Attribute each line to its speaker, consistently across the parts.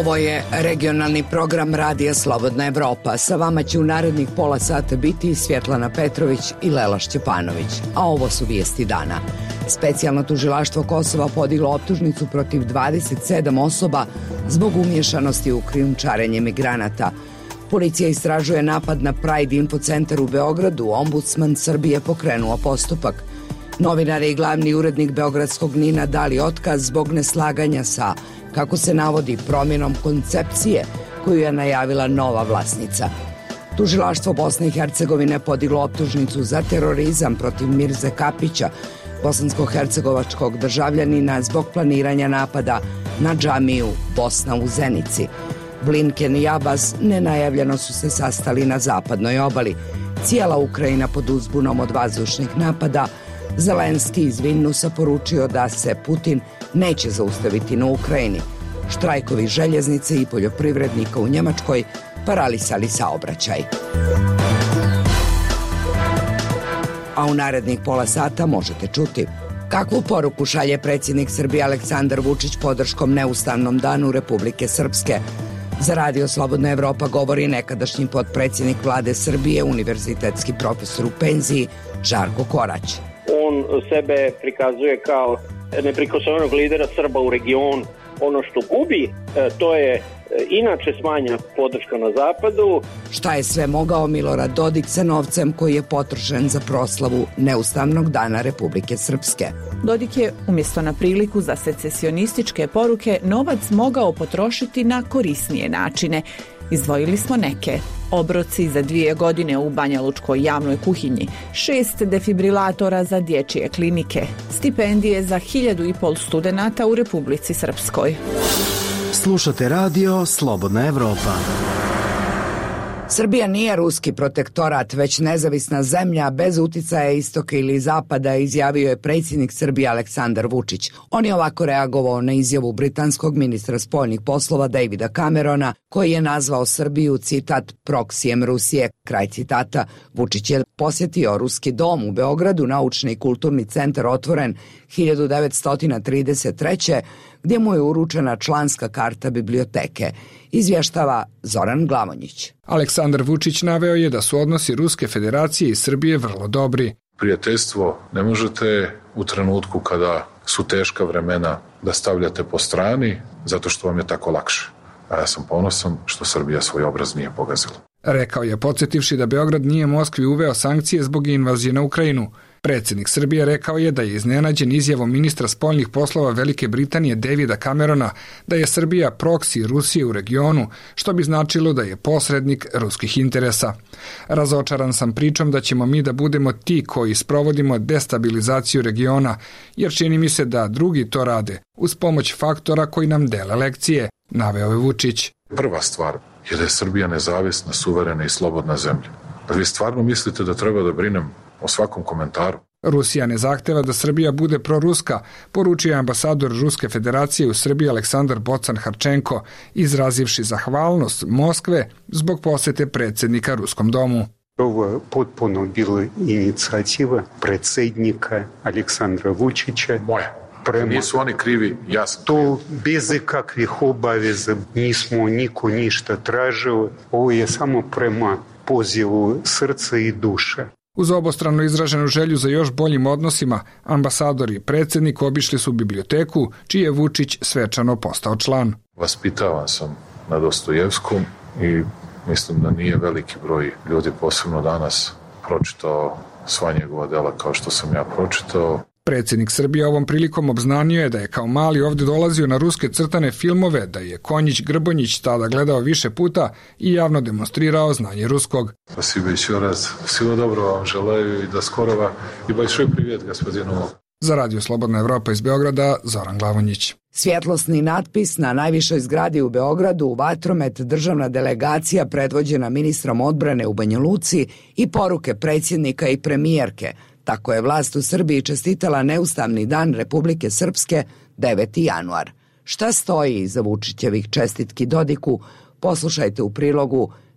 Speaker 1: Ovo je regionalni program Radija Slobodna Evropa. Sa vama će u narednih pola sata biti Svjetlana Petrović i Lela Šćepanović. A ovo su vijesti dana. Specijalno tužilaštvo Kosova podiglo optužnicu protiv 27 osoba zbog umješanosti u krijumčarenje migranata. Policija istražuje napad na Pride Info centar u Beogradu. Ombudsman Srbije pokrenuo postupak. Novinar i glavni urednik beogradskog NIN-a dali otkaz zbog neslaganja sa, kako se navodi, promjenom koncepcije koju je najavila nova vlasnica. Tužilaštvo Bosne i Hercegovine podiglo optužnicu za terorizam protiv Mirze Kapića, bosansko-hercegovačkog državljanina, zbog planiranja napada na džamiju Bosna u Zenici. Blinken i Abbas nenajavljeno su se sastali na zapadnoj obali. Cijela Ukrajina pod uzbunom od vazdušnih napada. Zelenski iz Vilnusa poručio da se Putin neće zaustaviti na Ukrajini. Štrajkovi željeznice i poljoprivrednika u Njemačkoj paralisali saobraćaj. A u narednih pola sata možete čuti kakvu poruku šalje predsjednik Srbije Aleksandar Vučić podrškom neustavnom danu Republike Srpske. Za Radio Slobodna Evropa govori nekadašnji potpredsjednik vlade Srbije, univerzitetski profesor u penziji Žarko Korać.
Speaker 2: On sebe prikazuje kao neprikosnovenog lidera Srba u regionu. Ono što gubi, to je inače smanjena podrška na zapadu.
Speaker 1: Šta je sve mogao Milorad Dodik sa novcem koji je potrošen za proslavu neustavnog dana Republike Srpske?
Speaker 3: Dodik je umjesto na priliku za secesionističke poruke novac mogao potrošiti na korisnije načine. Izdvojili smo neke. Obroci za 2 godine u Banjalučkoj javnoj kuhinji, 6 defibrilatora za dječje klinike, stipendije za 1.500 studenata u Republici Srpskoj.
Speaker 4: Slušate radio Slobodna Evropa.
Speaker 1: Srbija nije ruski protektorat, već nezavisna zemlja bez uticaja istoka ili zapada, izjavio je predsjednik Srbije Aleksandar Vučić. On je ovako reagovao na izjavu britanskog ministra spoljnih poslova Davida Camerona, koji je nazvao Srbiju, citat, proksijem Rusije, kraj citata. Vučić je posjetio Ruski dom u Beogradu, naučni i kulturni centar otvoren 1933. gdje mu je uručena članska karta biblioteke. Izvještava Zoran Glavonjić.
Speaker 5: Aleksandar Vučić naveo je da su odnosi Ruske federacije i Srbije vrlo dobri.
Speaker 6: Prijateljstvo ne možete u trenutku kada su teška vremena da stavljate po strani zato što vam je tako lakše. A ja sam ponosan što Srbija svoj obraz nije pogazila.
Speaker 5: Rekao je, podsjetivši da Beograd nije Moskvi uveo sankcije zbog invazije na Ukrajinu. Predsjednik Srbije rekao je da je iznenađen izjavom ministra spoljnih poslova Velike Britanije Davida Camerona da je Srbija proksi Rusije u regionu, što bi značilo da je posrednik ruskih interesa. Razočaran sam pričom da ćemo mi da budemo ti koji sprovodimo destabilizaciju regiona, jer čini mi se da drugi to rade, uz pomoć faktora koji nam dele lekcije, naveo je Vučić.
Speaker 6: Prva stvar je da je Srbija nezavisna, suverena i slobodna zemlja. Da vi stvarno mislite da treba da brinem o svakom komentaru?
Speaker 5: Rusija ne zahteva da Srbija bude proruska, poručio je ambasador Ruske federacije u Srbiji Aleksandar Bocan-Harčenko, izrazivši zahvalnost Moskve zbog posjete predsjednika Ruskom domu.
Speaker 7: Ovo potpuno bila inicijativa predsjednika Aleksandra Vučića.
Speaker 6: Moja. Nisu oni krivi, jasno.
Speaker 7: To bez kakvih obaveza nismo niko ništa tražili. Ovo je samo prema pozivu srca i duše.
Speaker 5: Uz obostrano izraženu želju za još boljim odnosima, ambasador i predsjednik obišli su biblioteku, čiji je Vučić svečano postao član.
Speaker 6: Vaspitavan sam na Dostojevskom i mislim da nije veliki broj ljudi, posebno danas, pročitao sva njegova dela kao što sam ja pročitao.
Speaker 5: Predsjednik Srbije ovom prilikom obznanio je da je kao mali ovdje dolazio na ruske crtane filmove, da je Konjić Grbonjić tada gledao više puta i javno demonstrirao znanje ruskog.
Speaker 6: Спасибо еще раз. Всего доброго вам желаю и до скорого. И большой привет господину.
Speaker 5: Za Radio Slobodna Evropa iz Beograda, Zoran Glavonjić.
Speaker 1: Svjetlosni natpis na najvišoj zgradi u Beogradu, vatromet, državna delegacija predvođena ministrom odbrane u Banja Luci i poruke predsjednika i premijerke. Tako je vlast u Srbiji čestitala neustavni dan Republike Srpske 9. januar. Šta stoji iza Vučićevih čestitki Dodiku, poslušajte u prilogu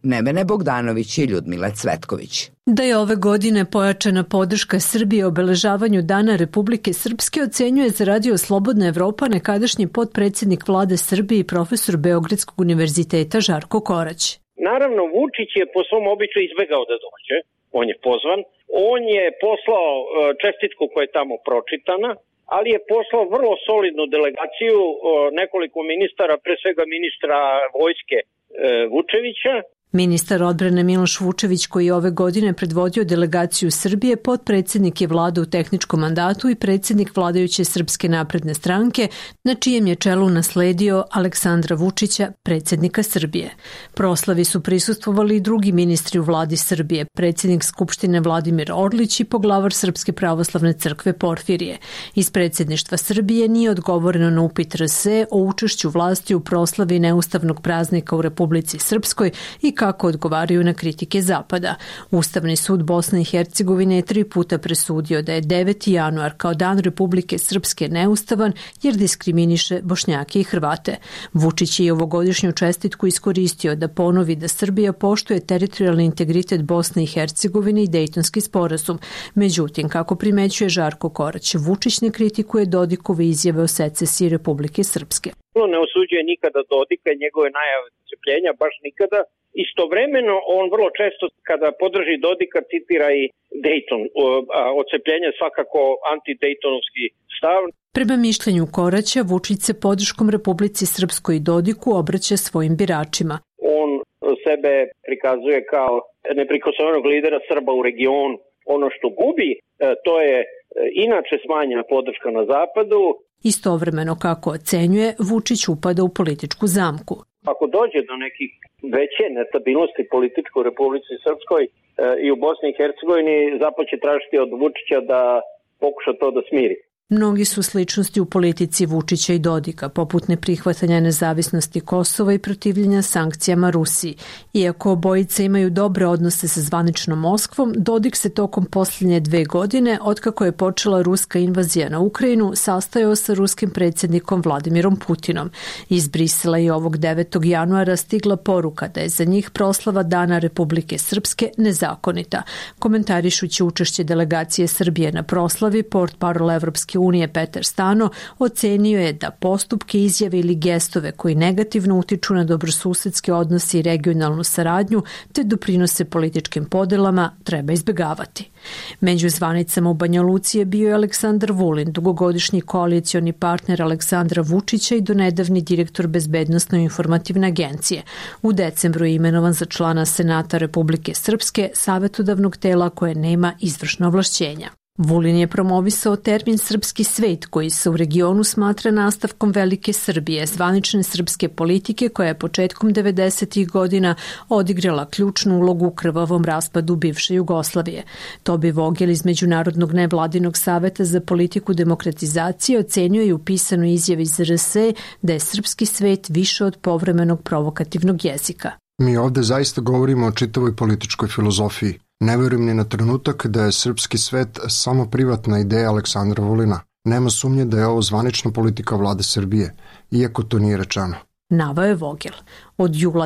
Speaker 1: Nevene Bogdanović i Ljudmile Cvetković.
Speaker 8: Da je ove godine pojačana podrška Srbije obeležavanju Dana Republike Srpske ocenjuje za Radio Slobodna Evropa nekadašnji potpredsjednik vlade Srbije i profesor Beogradskog univerziteta Žarko Korać.
Speaker 2: Naravno, Vučić je po svom običaju izbegao da dođe. On je pozvan. On je poslao čestitku koja je tamo pročitana, ali je poslao vrlo solidnu delegaciju, nekoliko ministara, pre svega ministra vojske Vučevića.
Speaker 8: Ministar odbrane Miloš Vučević, koji je ove godine predvodio delegaciju Srbije, potpredsjednik je vlade u tehničkom mandatu i predsjednik vladajuće Srpske napredne stranke, na čijem je čelu nasledio Aleksandra Vučića, predsjednika Srbije. Proslavi su prisustvovali i drugi ministri u vladi Srbije, predsjednik Skupštine Vladimir Orlić i poglavar Srpske pravoslavne crkve Porfirije. Iz predsjedništva Srbije nije odgovoreno na upit RS o učešću vlasti u proslavi neustavnog praznika u Republici Srpskoj i kako odgovaraju na kritike Zapada. Ustavni sud Bosne i Hercegovine je 3 puta presudio da je 9. januar kao Dan Republike Srpske neustavan jer diskriminiše Bošnjake i Hrvate. Vučić je ovogodišnju čestitku iskoristio da ponovi da Srbija poštuje teritorijalni integritet Bosne i Hercegovine i Dejtonski sporazum. Međutim, kako primećuje Žarko Korać, Vučić ne kritikuje Dodikove izjave o secesiji Republike Srpske.
Speaker 2: Ne osuđuje nikada Dodika i njegove najave odcepljenja, baš nikada. Istovremeno, on vrlo često kada podrži Dodika citira i Dejton. Odcepljenje je svakako anti-dejtonovski stav.
Speaker 8: Prema mišljenju Koraća, Vučić se podrškom Republici Srpskoj i Dodiku obraća svojim biračima.
Speaker 2: On sebe prikazuje kao neprikosnovenog lidera Srba u regionu. Ono što gubi, to je inače smanjena podrška na zapadu.
Speaker 8: Istovremeno, kako ocenjuje, Vučić upada u političku zamku.
Speaker 2: Ako dođe do nekih veće nestabilnosti političke u Republici Srpskoj i u Bosni i Hercegovini, Zapad će tražiti od Vučića da pokuša to da smiri.
Speaker 8: Mnogi su sličnosti u politici Vučića i Dodika, poput neprihvatanja nezavisnosti Kosova i protivljenja sankcijama Rusiji. Iako obojice imaju dobre odnose sa zvaničnom Moskvom, Dodik se tokom posljednje 2 godine, otkako je počela ruska invazija na Ukrajinu, sastajao sa ruskim predsjednikom Vladimirom Putinom. Iz Brisela je ovog 9. januara stigla poruka da je za njih proslava Dana Republike Srpske nezakonita. Komentarišući učešće delegacije Srbije na proslavi, portparol Evropske unije Petar Stano ocenio je da postupke, izjave ili gestove koji negativno utiču na dobrosusedske odnose i regionalnu saradnju te doprinose političkim podelama treba izbjegavati. Među zvanicama u Banja Luci je bio Aleksandar Vulin, dugogodišnji koalicioni partner Aleksandra Vučića i donedavni direktor Bezbednosno-informativne agencije. U decembru je imenovan za člana Senata Republike Srpske, savetodavnog tela koje nema izvršno ovlašćenja. Vulin je promovisao termin srpski svet koji se u regionu smatra nastavkom Velike Srbije, zvanične srpske politike koja je početkom 90. godina odigrala ključnu ulogu u krvavom raspadu bivše Jugoslavije. Tobi Vogel iz Međunarodnog nevladinog saveta za politiku demokratizacije ocenio je u pisanoj izjavi iz RS da je srpski svet više od povremenog provokativnog jezika.
Speaker 9: Mi ovde zaista govorimo o čitavoj političkoj filozofiji. Ne verujem ni na trenutak da je srpski svet samo privatna ideja Aleksandra Vulina. Nema sumnje da je ovo zvanična politika vlade Srbije, iako to nije rečeno.
Speaker 8: Navao je Vogel. Od jula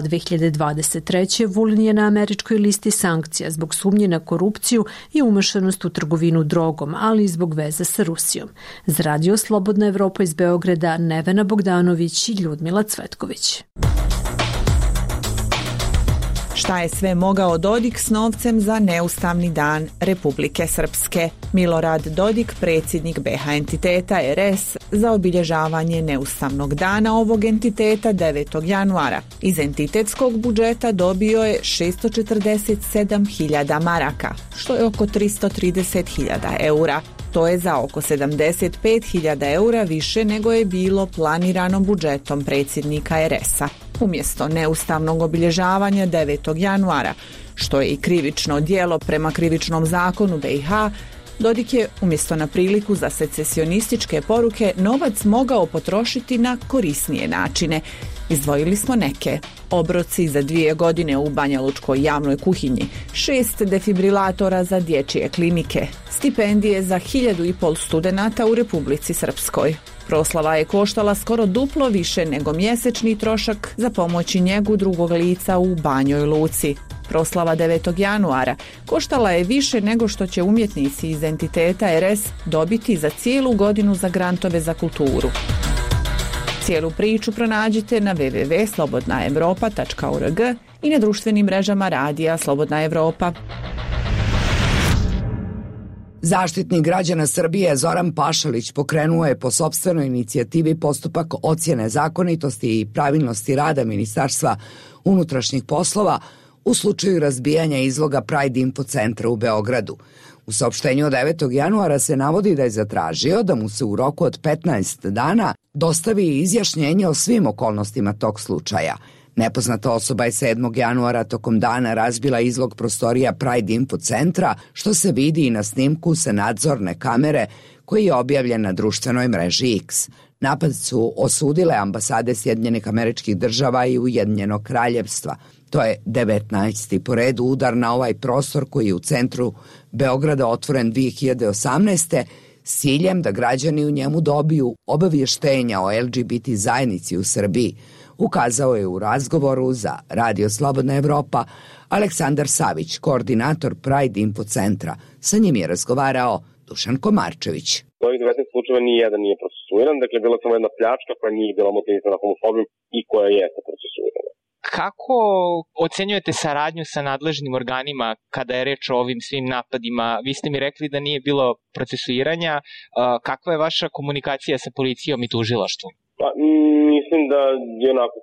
Speaker 8: 2023. Vulin je na američkoj listi sankcija zbog sumnje na korupciju i umešanost u trgovinu drogom, ali i zbog veze sa Rusijom. Za Radio Slobodna Evropa iz Beograda, Nevena Bogdanović i Ljudmila Cvetković.
Speaker 3: Šta je sve mogao Dodik s novcem za neustavni dan Republike Srpske? Milorad Dodik, predsjednik BiH entiteta RS, za obilježavanje neustavnog dana ovog entiteta 9. januara. Iz entitetskog budžeta dobio je 647.000 maraka, što je oko 330.000 eura. To je za oko 75.000 eura više nego je bilo planirano budžetom predsjednika RS-a. Umjesto neustavnog obilježavanja 9. januara, što je i krivično djelo prema krivičnom zakonu BiH, Dodik je umjesto na priliku za secesionističke poruke novac mogao potrošiti na korisnije načine. Izdvojili smo neke. Obroci za 2 godine u banjalučkoj javnoj kuhinji, 6 defibrilatora za dječje klinike, stipendije za 1.500 studenata u Republici Srpskoj. Proslava je koštala skoro duplo više nego mjesečni trošak za pomoć i njegu drugog lica u Banjoj Luci. Proslava 9. januara koštala je više nego što će umjetnici iz entiteta RS dobiti za cijelu godinu za grantove za kulturu. Cijelu priču pronađite na www.slobodnaevropa.org i na društvenim mrežama radija Slobodna Evropa.
Speaker 1: Zaštitnik građana Srbije Zoran Pašalić pokrenuo je po sopstvenoj inicijativi postupak ocjene zakonitosti i pravilnosti rada Ministarstva unutrašnjih poslova u slučaju razbijanja izloga Pride Info centra u Beogradu. U saopštenju od 9. januara se navodi da je zatražio da mu se u roku od 15 dana dostavi izjašnjenje o svim okolnostima tog slučaja. Nepoznata osoba je 7. januara tokom dana razbila izlog prostorija Pride Info centra, što se vidi i na snimku sa nadzorne kamere koji je objavljen na društvenoj mreži X. Napad su osudile ambasade Sjedinjenih Američkih Država i Ujedinjenog Kraljevstva. To je 19. po redu udar na ovaj prostor koji je u centru Beograda otvoren 2018. s ciljem da građani u njemu dobiju obavještenja o LGBT zajednici u Srbiji, ukazao je u razgovoru za Radio Slobodna Evropa Aleksandar Savić, koordinator Pride Info centra. Sa njim je razgovarao Dušan Komarčević.
Speaker 10: Ovih 19 slučajeva nijedan nije procesuiran, dakle bila samo jedna pljačka koja nije bila motivisana homofobijom i koja jeste procesuirana.
Speaker 11: Kako ocenjujete saradnju sa nadležnim organima kada je reč o ovim svim napadima? Vi ste mi rekli da nije bilo procesuiranja. Kakva je vaša komunikacija sa policijom i tužilaštvom?
Speaker 10: Pa, mislim da je onako,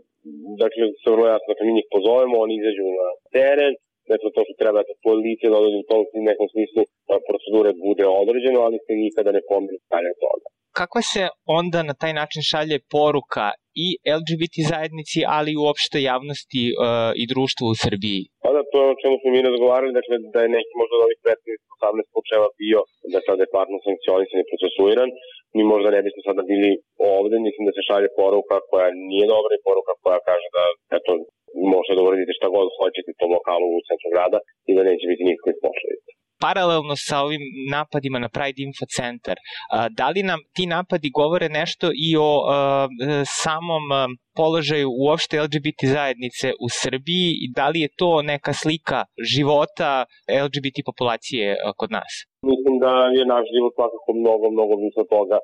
Speaker 10: dakle, se vrlo jasno, dakle, mi njih pozovemo, oni izađu na teren, dakle, to što treba da policija da određu u tom nekom smislu procedure bude određeno, ali se nikada ne pomeri stavlja toga.
Speaker 11: Kakva se onda na taj način šalje poruka i LGBT zajednici, ali i uopšte javnosti i društvu u Srbiji?
Speaker 10: Pa da, to je o čemu smo mi razgovarali, dakle, da je neki možda od ovih 18 slučajeva bio da je adekvatno sankcionisan i procesuiran. Mi možda ne bismo sada bili ovde, mislim da se šalje poruka koja nije dobra i poruka koja kaže da, eto, možete da uradite šta god hoćete u tom lokalu u centru grada i da neće biti nikakve posledice.
Speaker 11: Paralelno sa ovim napadima na Pride Info centar, da li nam ti napadi govore nešto i o samom položaju uopšte LGBT zajednice u Srbiji i da li je to neka slika života LGBT populacije kod nas?
Speaker 10: Mislim da je naš život svakako mnogo više od toga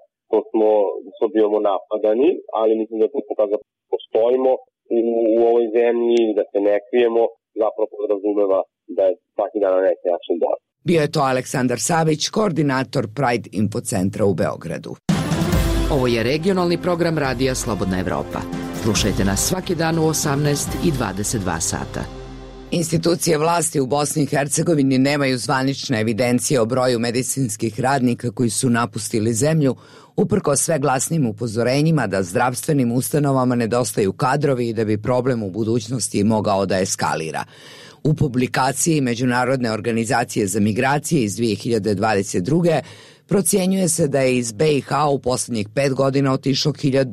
Speaker 10: što bivamo napadani, ali mislim da to kada postojimo u ovoj zemlji, da se ne krijemo, zapravo podrazumeva da je svaki dan na neki način bolje.
Speaker 1: Bio je to Aleksandar Savić, koordinator Pride Info centra u Beogradu. Ovo je regionalni program Radija Slobodna Evropa. Slušajte nas svaki dan u 18 i 22 sata. Institucije vlasti u Bosni i Hercegovini nemaju zvanične evidencije o broju medicinskih radnika koji su napustili zemlju, uprkos sve glasnim upozorenjima da zdravstvenim ustanovama nedostaju kadrovi i da bi problem u budućnosti mogao da eskalira. U publikaciji Međunarodne organizacije za migracije iz 2022. procjenjuje se da je iz BiH u posljednjih 5 godina otišlo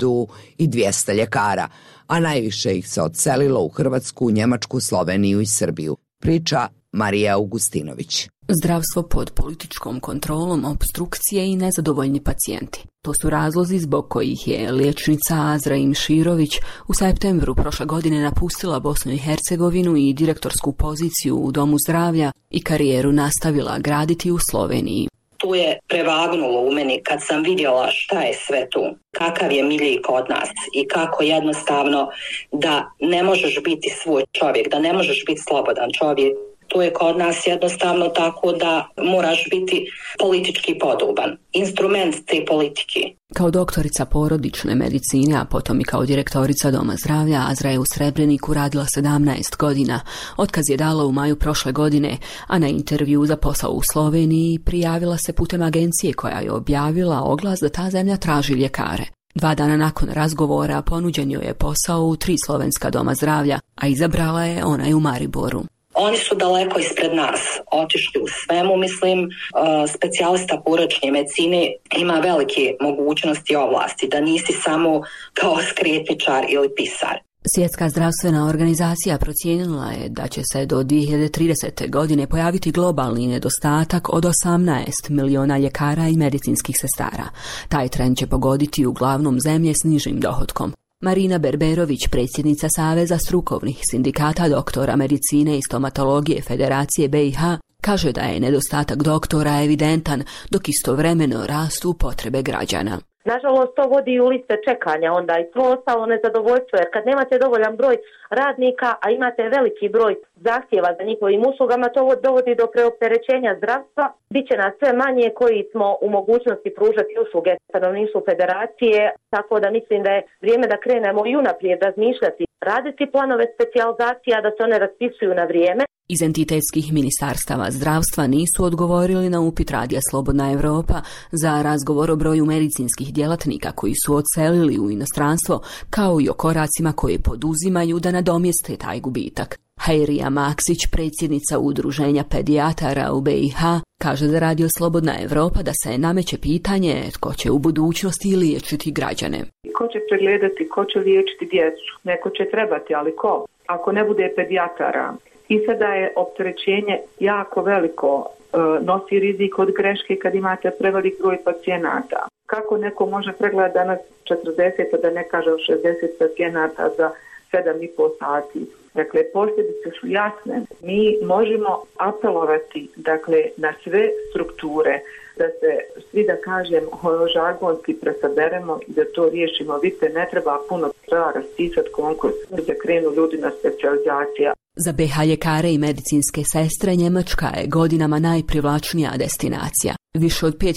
Speaker 1: 1200 ljekara, a najviše ih se odselilo u Hrvatsku, Njemačku, Sloveniju i Srbiju. Priča Marija Augustinović.
Speaker 12: Zdravstvo pod političkom kontrolom, opstrukcije i nezadovoljni pacijenti. To su razlozi zbog kojih je liječnica Azra Imširović u septembru prošle godine napustila Bosnu i Hercegovinu i direktorsku poziciju u Domu zdravlja i karijeru nastavila graditi u Sloveniji.
Speaker 13: Tu je prevagnulo u meni kad sam vidjela šta je sve tu, kakav je milji kod nas i kako jednostavno da ne možeš biti svoj čovjek, da ne možeš biti slobodan čovjek. Tu je kod nas jednostavno tako da moraš biti politički podoban, instrument te politike.
Speaker 12: Kao doktorica porodične medicine, a potom i kao direktorica Doma zdravlja, Azra je u Srebreniku radila 17 godina. Otkaz je dala u maju prošle godine, a na intervju za posao u Sloveniji prijavila se putem agencije koja je objavila oglas da ta zemlja traži ljekare. 2 dana nakon razgovora ponuđen joj je posao u 3 slovenska doma zdravlja, a izabrala je onaj u Mariboru.
Speaker 13: Oni su daleko ispred nas, otišli u svemu, mislim, specijalista porodične medicine ima velike mogućnosti i ovlasti, da nisi samo kao skretničar ili pisar.
Speaker 12: Svjetska zdravstvena organizacija procijenila je da će se do 2030. godine pojaviti globalni nedostatak od 18 miliona ljekara i medicinskih sestara. Taj trend će pogoditi uglavnom zemlje s nižim dohotkom. Marina Berberović, predsjednica Saveza strukovnih sindikata doktora medicine i stomatologije Federacije BiH, kaže da je nedostatak doktora evidentan, dok istovremeno rastu potrebe građana.
Speaker 14: Nažalost, to vodi u liste čekanja onda i svo ostalo nezadovoljstvo, jer kad nemate dovoljan broj radnika, a imate veliki broj zahtjeva za njihovim uslugama, to dovodi do preopterećenja zdravstva. Biće nas sve manje koji smo u mogućnosti pružati usluge stanovništvu Federacije, tako da mislim da je vrijeme da krenemo i unaprijed razmišljati, raditi planove specijalizacija, da se one raspisuju na vrijeme.
Speaker 12: Iz entitetskih ministarstava zdravstva nisu odgovorili na upit Radija Slobodna Evropa za razgovor o broju medicinskih djelatnika koji su odselili u inostranstvo, kao i o koracima koje poduzimaju da nadomjeste taj gubitak. Hajrija Maksić, predsjednica Udruženja pedijatara u BiH, kaže za Radio Slobodna Evropa da se nameće pitanje tko će u budućnosti liječiti građane.
Speaker 15: Ko će pregledati, ko će liječiti djecu? Neko će trebati, ali ko? Ako ne bude pedijatara, i sada je opterećenje jako veliko, nosi rizik od greške kad imate prevelik broj pacijenata. Kako neko može pregledati danas 40, da ne kažem 60 pacijenata za 7,5 sati? Dakle, posljedice su jasne. Mi možemo apelovati, dakle, na sve strukture, da se svi, da kažem, žargonski presaberemo i da to riješimo. Vidite, ne treba puno, treba raspisati konkurs da krenu ljudi na specijalizacija.
Speaker 12: Za BiH ljekare i medicinske sestre Njemačka je godinama najprivlačnija destinacija. Više od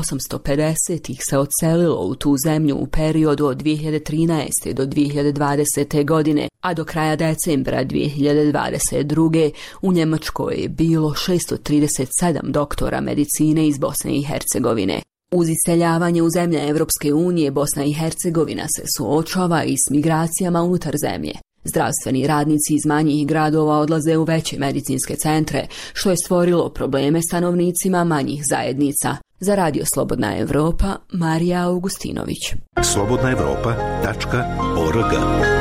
Speaker 12: 5850 ih se odselilo u tu zemlju u periodu od 2013. do 2020. godine, a do kraja decembra 2022. u Njemačkoj je bilo 637 doktora medicine iz Bosne i Hercegovine. Uz iseljavanje u zemlje Evropske unije, Bosna i Hercegovina se suočava i s migracijama unutar zemlje. Zdravstveni radnici iz manjih gradova odlaze u veće medicinske centre, što je stvorilo probleme stanovnicima manjih zajednica. Za Radio Slobodna Evropa, Marija Augustinović.
Speaker 16: slobodnaevropa.org.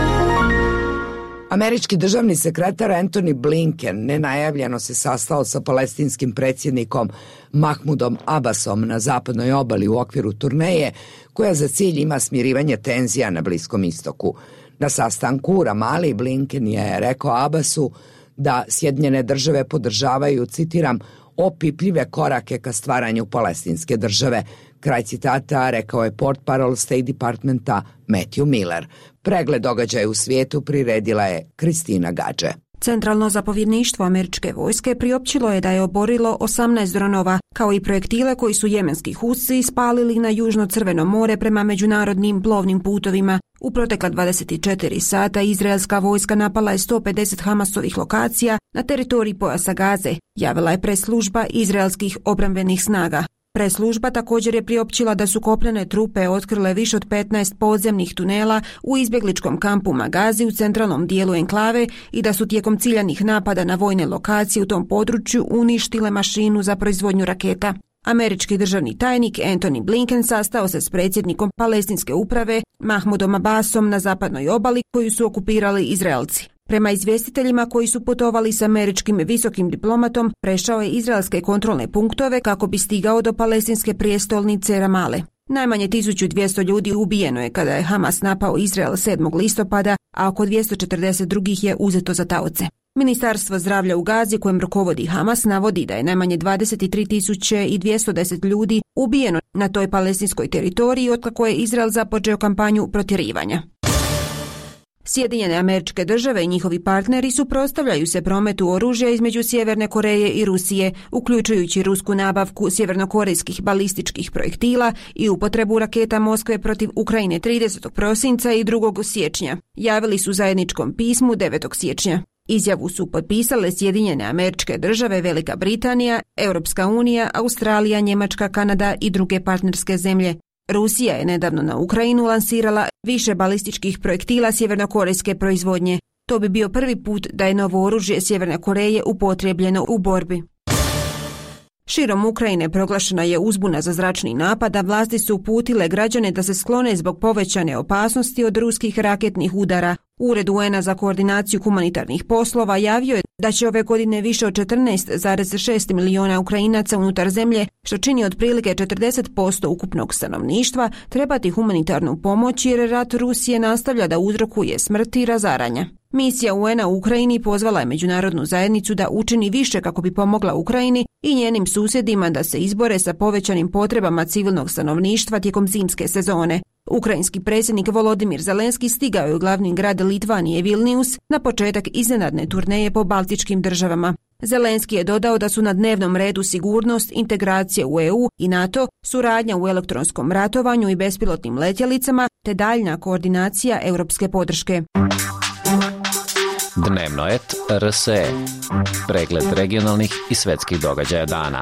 Speaker 1: Američki državni sekretar Antony Blinken nenajavljeno se sastao sa palestinskim predsjednikom Mahmudom Abbasom na zapadnoj obali u okviru turneje koja za cilj ima smirivanje tenzija na Bliskom istoku. Na sastanku u Ramali Blinken je rekao Abbasu da Sjedinjene države podržavaju, citiram, opipljive korake ka stvaranju palestinske države. Kraj citata rekao je portparol State Departmenta Matthew Miller. Pregled događaja u svijetu priredila je Kristina Gadže.
Speaker 17: Centralno zapovjedništvo američke vojske priopćilo je da je oborilo 18 dronova, kao i projektile koji su jemenski Husi spalili na Južno Crveno more prema međunarodnim plovnim putovima. U protekla 24 sata izraelska vojska napala je 150 Hamasovih lokacija na teritoriji pojasa Gaze, javila je press-služba izraelskih obrambenih snaga. Press-služba također je priopćila da su kopnene trupe otkrile više od 15 podzemnih tunela u izbjegličkom kampu Magazi u centralnom dijelu enklave i da su tijekom ciljanih napada na vojne lokacije u tom području uništile mašinu za proizvodnju raketa. Američki državni tajnik Antony Blinken sastao se s predsjednikom palestinske uprave Mahmudom Abbasom na zapadnoj obali koju su okupirali Izraelci. Prema izvjestiteljima koji su putovali s američkim visokim diplomatom, prešao je izraelske kontrolne punktove kako bi stigao do palestinske prijestolnice Ramale. Najmanje 1200 ljudi ubijeno je kada je Hamas napao Izrael 7. listopada, a oko 240 drugih je uzeto za taoce. Ministarstvo zdravlja u Gazi, kojem rukovodi Hamas, navodi da je najmanje 23.210 ljudi ubijeno na toj palestinskoj teritoriji otkako je Izrael započeo kampanju protjerivanja. Sjedinjene Američke Države i njihovi partneri suprotstavljaju se prometu oružja između Sjeverne Koreje i Rusije, uključujući rusku nabavku sjevernokorejskih balističkih projektila i upotrebu raketa Moskve protiv Ukrajine 30. prosinca i 2. siječnja. Javili su u zajedničkom pismu 9. siječnja. Izjavu su potpisale Sjedinjene Američke Države, Velika Britanija, Europska unija, Australija, Njemačka, Kanada i druge partnerske zemlje. Rusija je nedavno na Ukrajinu lansirala više balističkih projektila sjevernokorejske proizvodnje. To bi bio prvi put da je novo oružje Sjeverne Koreje upotrijebljeno u borbi. Širom Ukrajine proglašena je uzbuna za zračni napad, a vlasti su uputile građane da se sklone zbog povećane opasnosti od ruskih raketnih udara. Ured UN-a za koordinaciju humanitarnih poslova javio je da će ove godine više od 14,6 miliona Ukrajinaca unutar zemlje, što čini otprilike 40% ukupnog stanovništva, trebati humanitarnu pomoć jer rat Rusije nastavlja da uzrokuje smrti i razaranja. Misija UN-a u Ukrajini pozvala je međunarodnu zajednicu da učini više kako bi pomogla Ukrajini i njenim susjedima da se izbore sa povećanim potrebama civilnog stanovništva tijekom zimske sezone. Ukrajinski predsjednik Volodimir Zelenski stigao je u glavni grad Litvanije Vilnius na početak iznenadne turneje po baltičkim državama. Zelenski je dodao da su na dnevnom redu sigurnost, integracija u EU i NATO, suradnja u elektronskom ratovanju i bespilotnim letjelicama te daljna koordinacija europske podrške.
Speaker 16: Dnevnoet RSE. Pregled regionalnih i svetskih događaja dana.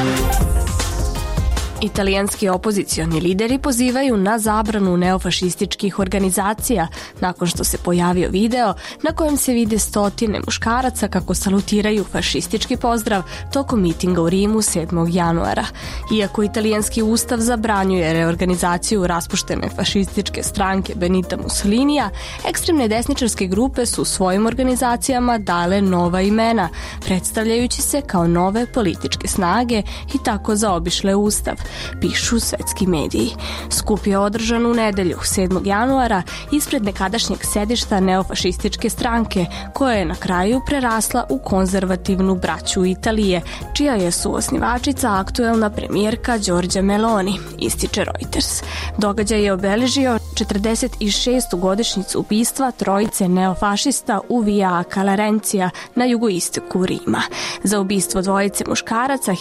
Speaker 18: Italijanski opozicioni lideri pozivaju na zabranu neofašističkih organizacija nakon što se pojavio video na kojem se vide stotine muškaraca kako salutiraju fašistički pozdrav tokom mitinga u Rimu 7. januara. Iako italijanski ustav zabranjuje reorganizaciju raspuštene fašističke stranke Benita Mussolinija, ekstremne desničarske grupe su svojim organizacijama dale nova imena, predstavljajući se kao nove političke snage i tako zaobišle ustav, pišu svetski mediji. Skup je održan u nedelju 7. januara ispred nekadašnjeg sedišta neofašističke stranke, koja je na kraju prerasla u konzervativnu braću Italije, čija je suosnivačica aktuelna premijerka Giorgia Meloni, ističe Reuters. Događaj je obeležio 46. godišnjicu ubistva trojice neofašista u Via Calarencija na jugoistoku Rima. Za ubistvo dvojice muškaraca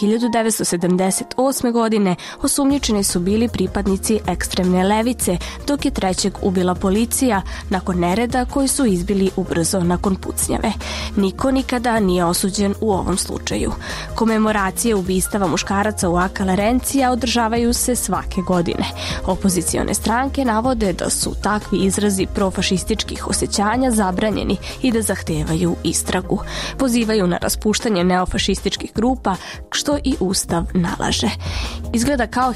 Speaker 18: 1978. godine osumnjičeni su bili pripadnici ekstremne levice, dok je trećeg ubila policija nakon nereda koji su izbili ubrzo nakon pucnjave. Niko nikada nije osuđen u ovom slučaju. Komemoracije ubistava muškaraca u Calarencija održavaju se svake godine. Opozicione stranke navode da su takvi izrazi profašističkih osjećanja zabranjeni i da zahtevaju istragu. Pozivaju na raspuštanje neofašističkih grupa, što i ustav nalaže. Izgleda kao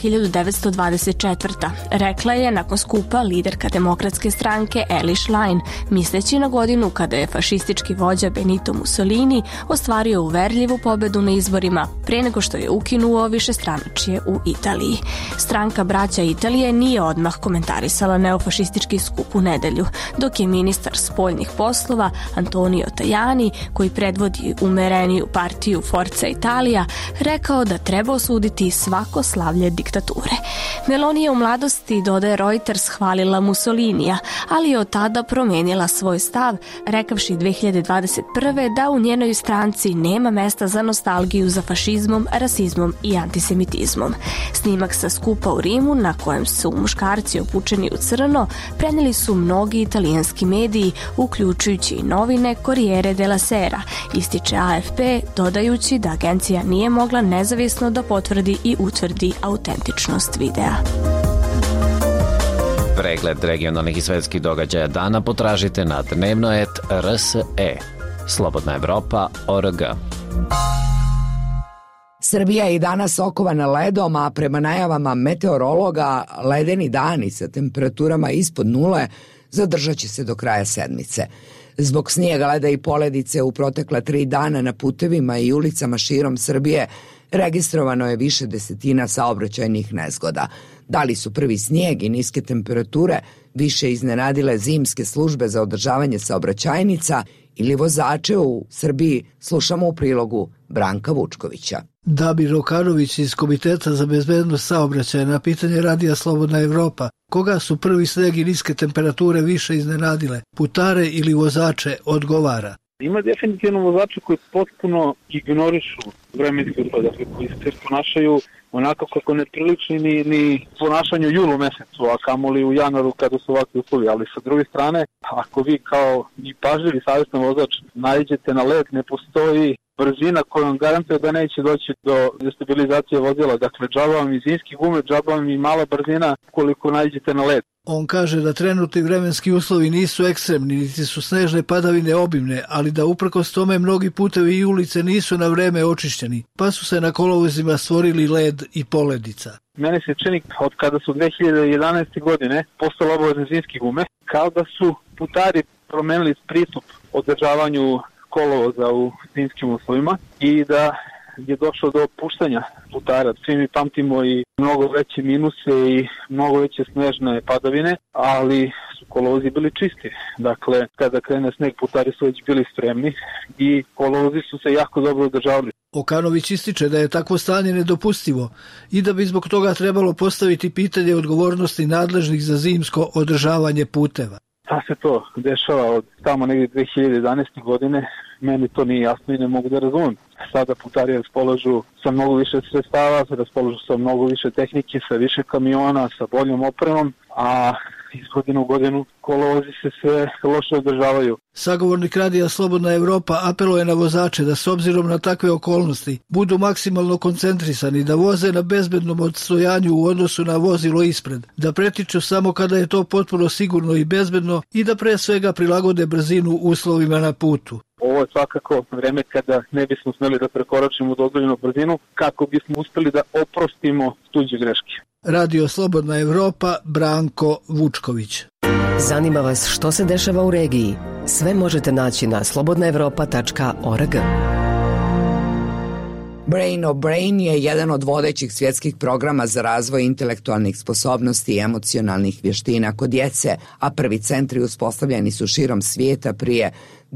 Speaker 18: 1924. rekla je nakon skupa liderka demokratske stranke Eli Schlein, misleći na godinu kada je fašistički vođa Benito Mussolini ostvario uverljivu pobedu na izborima pre nego što je ukinuo višestranačje u Italiji. Stranka Braća Italije nije odmah komentarisala neofašistički skup u nedelju, dok je ministar spoljnih poslova Antonio Tajani, koji predvodi umereniju partiju Forza Italia, rekao da treba osuditi svako slavlje diktature. Meloni je u mladosti, dodaje Reuters, hvalila Mussolinija, ali je od tada promenila svoj stav, rekavši 2021. da u njenoj stranci nema mesta za nostalgiju za fašizmom, rasizmom i antisemitizmom. Snimak sa skupa u Rimu, na kojem su muškarci obučeni u crno, prenijeli su mnogi italijanski mediji, uključujući i novine Corriere della Sera, ističe AFP, dodajući da agencija nije mogla nezavisno da potvrdi i utvrdi autentičnost videa.
Speaker 16: Pregled regionalnih i svetskih događaja dana potražite na Dnevnoet RSE. Slobodna Evropa.org.
Speaker 1: Srbija je i danas okovana ledom, a prema najavama meteorologa ledeni dani sa temperaturama ispod nule zadržat će se do kraja sedmice. Zbog snijega, leda i poledice u protekla 3 dana na putevima i ulicama širom Srbije registrovano je više desetina saobraćajnih nezgoda. Da li su prvi snijeg i niske temperature više iznenadile zimske službe za održavanje saobraćajnica ili vozače u Srbiji, slušamo u prilogu Branka Vučkovića.
Speaker 19: Dabir Rokanović iz Komiteta za bezbednost saobraćaja na pitanje Radija Slobodna Evropa, koga su prvi sneg i niske temperature više iznenadile, putare ili vozače, odgovara.
Speaker 20: Ima definitivno vozače koji potpuno ignorišu vremenske uslove, koji se ponašaju onako kako ne priliči ni ponašanju u julu mesecu, a kamoli u januaru kada su ovakvi uslovi. Ali sa druge strane, ako vi kao i pažljivi savjestan vozač naiđete na led, ne postoji brzina koja vam garantuje da neće doći do destabilizacije vozila. Dakle, džaba vam i zimski gume, džaba vam i mala brzina koliko naiđete na led.
Speaker 19: On kaže da trenutni vremenski uslovi nisu ekstremni, niti su snežne padavine obimne, ali da uprkos tome mnogi putevi i ulice nisu na vreme očišćeni, pa su se na kolovozima stvorili led i poledica.
Speaker 20: Mene se čini od kada su 2011. godine postale obavezne zimske gume, kao da su putari promenili pristup održavanju kolovoza u zimskim uslovima i da je došlo do opuštanja putara. Svi mi pamtimo i mnogo veće minuse i mnogo veće snežne padavine, ali su kolovozi bili čisti. Dakle, kada krene sneg, putari su već bili spremni i kolovozi su se jako dobro održavali.
Speaker 19: Okanović ističe da je takvo stanje nedopustivo i da bi zbog toga trebalo postaviti pitanje odgovornosti nadležnih za zimsko održavanje puteva.
Speaker 20: Da se to dešava od tamo negdje 2011. godine, meni to nije jasno i ne mogu da razumem. Sada putari raspolažu sa mnogo više sredstava, raspolažu sa mnogo više tehnike, sa više kamiona, sa boljom opremom, a iz godine u godinu kolovozi se sve loše održavaju.
Speaker 19: Sagovornik radija Slobodna Evropa apeluje na vozače da s obzirom na takve okolnosti budu maksimalno koncentrisani, da voze na bezbednom odstojanju u odnosu na vozilo ispred, da pretiču samo kada je to potpuno sigurno i bezbedno i da pre svega prilagode brzinu uslovima na putu.
Speaker 20: Ovo je svakako vreme kada ne bismo smeli da prekoračimo dozvoljenu brzinu kako bismo uspeli da oprostimo tuđe greške.
Speaker 19: Radio Slobodna Evropa, Branko Vučković.
Speaker 21: Zanima vas što se dešava u regiji? Sve možete naći na slobodnaevropa.org.
Speaker 1: Brain of Brain je jedan od vodećih svjetskih programa za razvoj intelektualnih sposobnosti i emocionalnih vještina kod djece, a prvi centri uspostavljeni su širom svijeta prije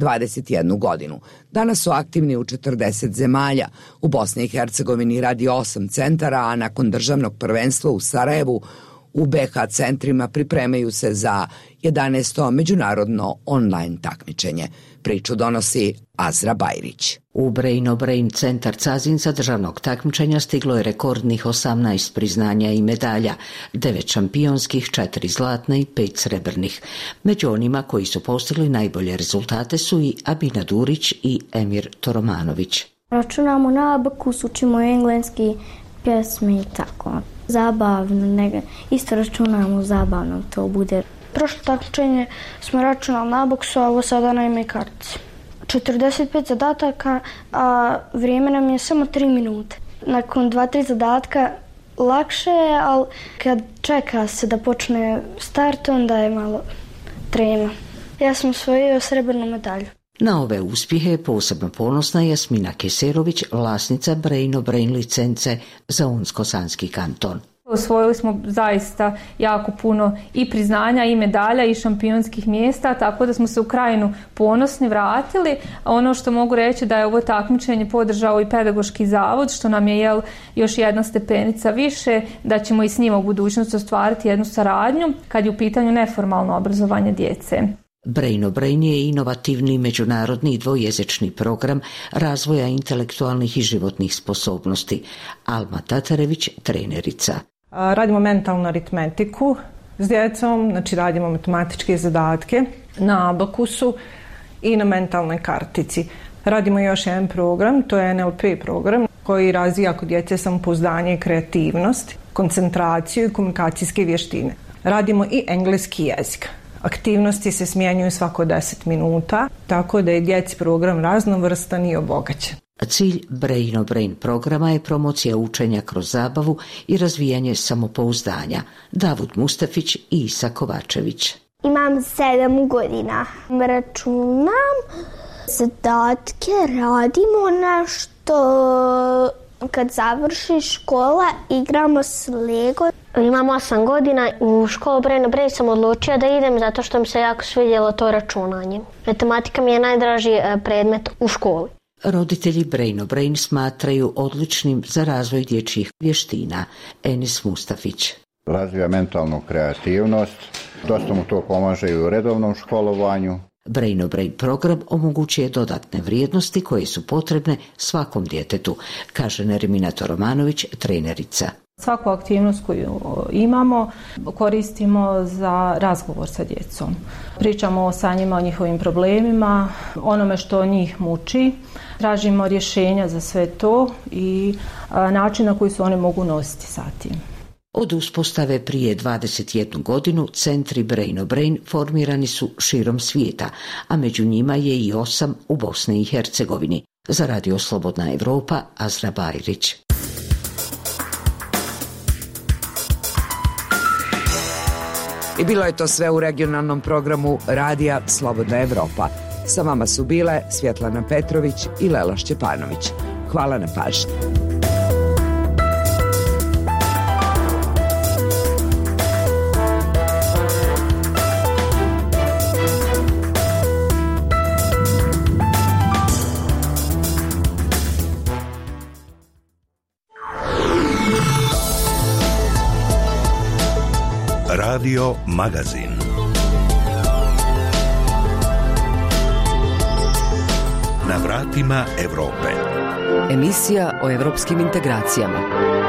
Speaker 1: 21 godinu. Danas su aktivni u 40 zemalja. U Bosni i Hercegovini radi 8 centara, a nakon državnog prvenstva u Sarajevu u BH centrima pripremaju se za 11. međunarodno online takmičenje. Priču donosi Azra Bajrić.
Speaker 22: U Brain of Brain centar Cazin za državnog takmičenja stiglo je rekordnih 18 priznanja i medalja, 9 šampionskih, 4 zlatne i 5 srebrnih. Među onima koji su postigli najbolje rezultate su i Abina Durić i Emir Toromanović.
Speaker 23: Računamo na abakus, učimo engleski, pjesme i tako. Zabavno, isto računamo zabavno, to bude. Prošlo takmičenje smo računali na abaksu, a ovo sada na ime kartici. 45 zadataka, a vrijeme nam je samo 3 minute. Nakon 2-3 zadatka lakše je, ali kad čeka se da počne start, onda je malo trema. Ja sam osvojio srebrnu medalju.
Speaker 22: Na ove uspjehe je posebno ponosna Jasmina Keserović, vlasnica Brain of Brain licence za Unsko-Sanski kanton.
Speaker 24: Osvojili smo zaista jako puno i priznanja i medalja i šampionskih mjesta, tako da smo se u Krajinu ponosni vratili. Ono što mogu reći da je ovo takmičenje podržao i pedagoški zavod, što nam je još jedna stepenica više, da ćemo i s njima u budućnosti ostvariti jednu saradnju kad je u pitanju neformalno obrazovanje djece.
Speaker 22: Brain of Brain je inovativni međunarodni dvojezični program razvoja intelektualnih i životnih sposobnosti. Alma Tatarević, trenerica.
Speaker 25: Radimo mentalnu aritmetiku s djecom, znači radimo matematičke zadatke na abakusu i na mentalnoj kartici. Radimo još jedan program, to je NLP program koji razvija kod djece samopouzdanje i kreativnost, koncentraciju i komunikacijske vještine. Radimo i engleski jezik. Aktivnosti se smjenjuju svako 10 minuta, tako da je djeci program raznovrstan i obogaćen.
Speaker 22: Cilj Brain of Brain programa je promocija učenja kroz zabavu i razvijanje samopouzdanja. Davud Mustafić i Isa Kovačević.
Speaker 23: Imam 7 godina. Računam, zadatke, radimo nešto. Kad završi škola, igramo s Lego.
Speaker 26: Imam 8 godina. U školu Brain of Brain sam odlučio da idem zato što mi se jako svidjelo to računanje. Matematika mi je najdraži predmet u školi.
Speaker 22: Roditelji Brain of Brain smatraju odličnim za razvoj dječjih vještina. Enis Mustafić.
Speaker 27: Razvija mentalnu kreativnost, dosta mu to pomaže i u redovnom školovanju.
Speaker 22: Brain of Brain program omogućuje dodatne vrijednosti koje su potrebne svakom djetetu, kaže Nermina Toromanović, trenerica.
Speaker 24: Svaku aktivnost koju imamo koristimo za razgovor sa djecom. Pričamo sa njima o njihovim problemima, onome što njih muči. Tražimo rješenja za sve to i način na koji se oni mogu nositi sa tim.
Speaker 22: Od uspostave prije 21 godinu centri Brain of Brain formirani su širom svijeta, a među njima je i 8 u Bosni i Hercegovini. Za Radio Slobodna Evropa, Azra Bajrić.
Speaker 1: I bilo je to sve u regionalnom programu Radija Slobodna Evropa. Sa vama su bile Svjetlana Petrović i Lela Šćepanović. Hvala na pažnji.
Speaker 2: Radio Magazin. Na vratima Evrope.
Speaker 21: Emisija o evropskim integracijama.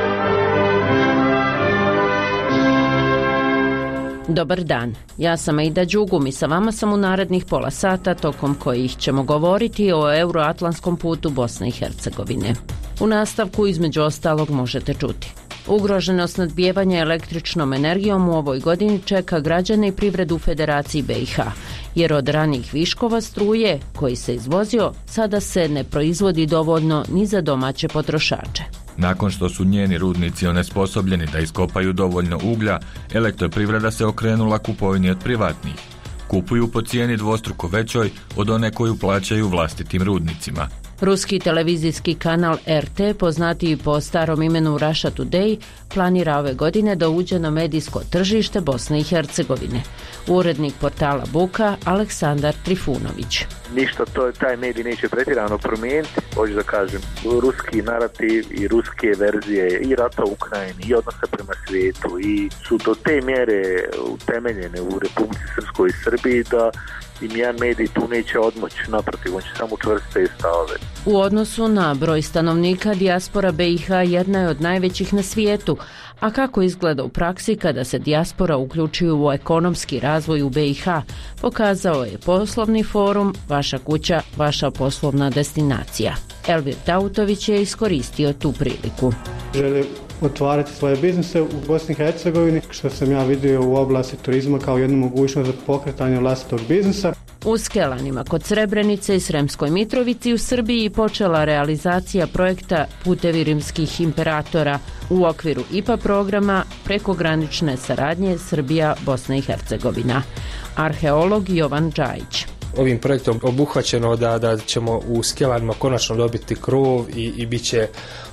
Speaker 4: Dobar dan, ja sam Aida Đugum i sa vama sam u narednih pola sata tokom kojih ćemo govoriti o euroatlantskom putu Bosne i Hercegovine. U nastavku između ostalog možete čuti: ugroženost snabdijevanja električnom energijom u ovoj godini čeka građane i privredu u Federaciji BiH, jer od ranijih viškova struje koji se izvozio sada se ne proizvodi dovoljno ni za domaće potrošače.
Speaker 5: Nakon što su njeni rudnici onesposobljeni da iskopaju dovoljno uglja, elektroprivreda se okrenula kupovini od privatnih. Kupuju po cijeni dvostruko većoj od one koju plaćaju vlastitim rudnicima.
Speaker 4: Ruski televizijski kanal RT, poznatiji po starom imenu Russia Today, planira ove godine da uđe na medijsko tržište Bosne i Hercegovine. Urednik portala Buka Aleksandar Trifunović.
Speaker 6: Ništa taj medij neće pretjerano promijeniti, hoću da kažem, ruski narativ i ruske verzije i rata u Ukrajini i odnosa prema svijetu i su do te mjere utemeljene u Republici Srpskoj i Srbiji da im jedan medij tu neće odmoći, naprotiv, on će samo čvrste stavove.
Speaker 4: U odnosu na broj stanovnika, dijaspora BiH jedna je od najvećih na svijetu, a kako izgleda u praksi kada se dijaspora uključuju u ekonomski razvoj u BiH, pokazao je poslovni forum Vaša kuća, vaša poslovna destinacija. Elvir Dautović je iskoristio tu priliku.
Speaker 7: Žele otvarati svoje biznise u Bosni i Hercegovini, što sam ja vidio u oblasti turizma kao jednu mogućnost za pokretanje vlastitog biznisa.
Speaker 4: U Skelanima kod Srebrenice i Sremskoj Mitrovici u Srbiji počela realizacija projekta Putevi rimskih imperatora u okviru IPA programa prekogranične saradnje Srbija-Bosna i Hercegovina. Arheolog Jovan Đajić.
Speaker 8: Ovim projektom obuhvaćeno da ćemo u Skelanima konačno dobiti krov i bit će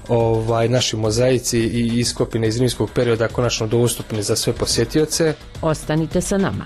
Speaker 8: naši mozaici i iskopine iz rimskog perioda konačno dostupni za sve posjetioce.
Speaker 4: Ostanite sa nama.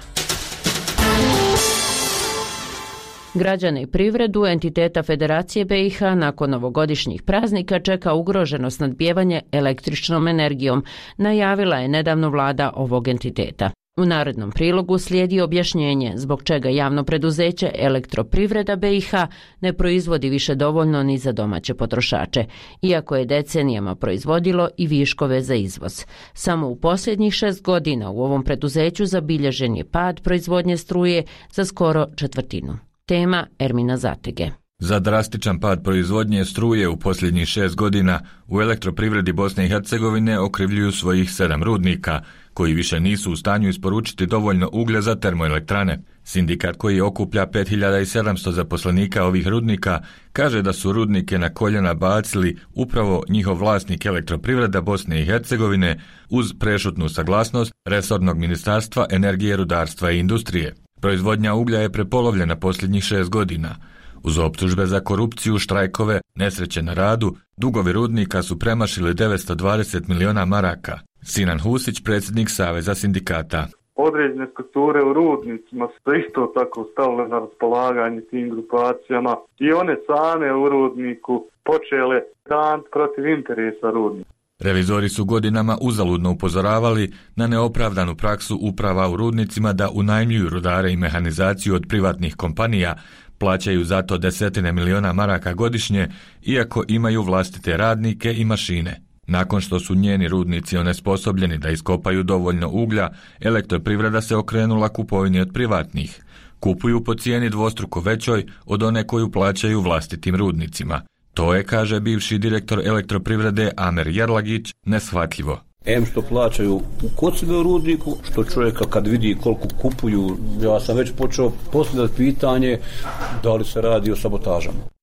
Speaker 4: Građane i privredu entiteta Federacije BiH nakon ovogodišnjih praznika čeka ugroženo snabdijevanje električnom energijom, najavila je nedavno vlada ovog entiteta. U narednom prilogu slijedi objašnjenje zbog čega javno preduzeće Elektroprivreda BiH ne proizvodi više dovoljno ni za domaće potrošače, iako je decenijama proizvodilo i viškove za izvoz. Samo u posljednjih 6 godina u ovom preduzeću zabilježen je pad proizvodnje struje za skoro četvrtinu. Tema Ermina Zatege.
Speaker 5: Za drastičan pad proizvodnje struje u posljednjih 6 godina u Elektroprivredi Bosne i Hercegovine okrivljuju svojih 7 rudnika, koji više nisu u stanju isporučiti dovoljno uglja za termoelektrane. Sindikat koji okuplja 5700 zaposlenika ovih rudnika kaže da su rudnike na koljena bacili upravo njihov vlasnik Elektroprivreda Bosne i Hercegovine uz prešutnu saglasnost resornog ministarstva energije, rudarstva i industrije. Proizvodnja uglja je prepolovljena posljednjih 6 godina. Uz optužbe za korupciju, štrajkove, nesreće na radu, dugovi rudnika su premašili 920 miliona maraka. Sinan Husić, predsjednik Saveza sindikata.
Speaker 9: Određene strukture u rudnicima su isto tako stavile na raspolaganje tim grupacijama i one same u rudniku počele dan protiv interesa rudnika.
Speaker 5: Revizori su godinama uzaludno upozoravali na neopravdanu praksu uprava u rudnicima da unajmljuju rudare i mehanizaciju od privatnih kompanija, plaćaju zato desetine miliona maraka godišnje, iako imaju vlastite radnike i mašine. Nakon što su njeni rudnici onesposobljeni da iskopaju dovoljno uglja, Elektroprivreda se okrenula kupovini od privatnih. Kupuju po cijeni dvostruko većoj od one koju plaćaju vlastitim rudnicima. To je, kaže bivši direktor Elektroprivrede Amer Jerlagić, neshvatljivo.
Speaker 28: Što plaćaju u kod sebe u rudniku, što čovjeka kad vidi koliko kupuju, ja sam već počeo postavljati pitanje da li se radi o sabotažama.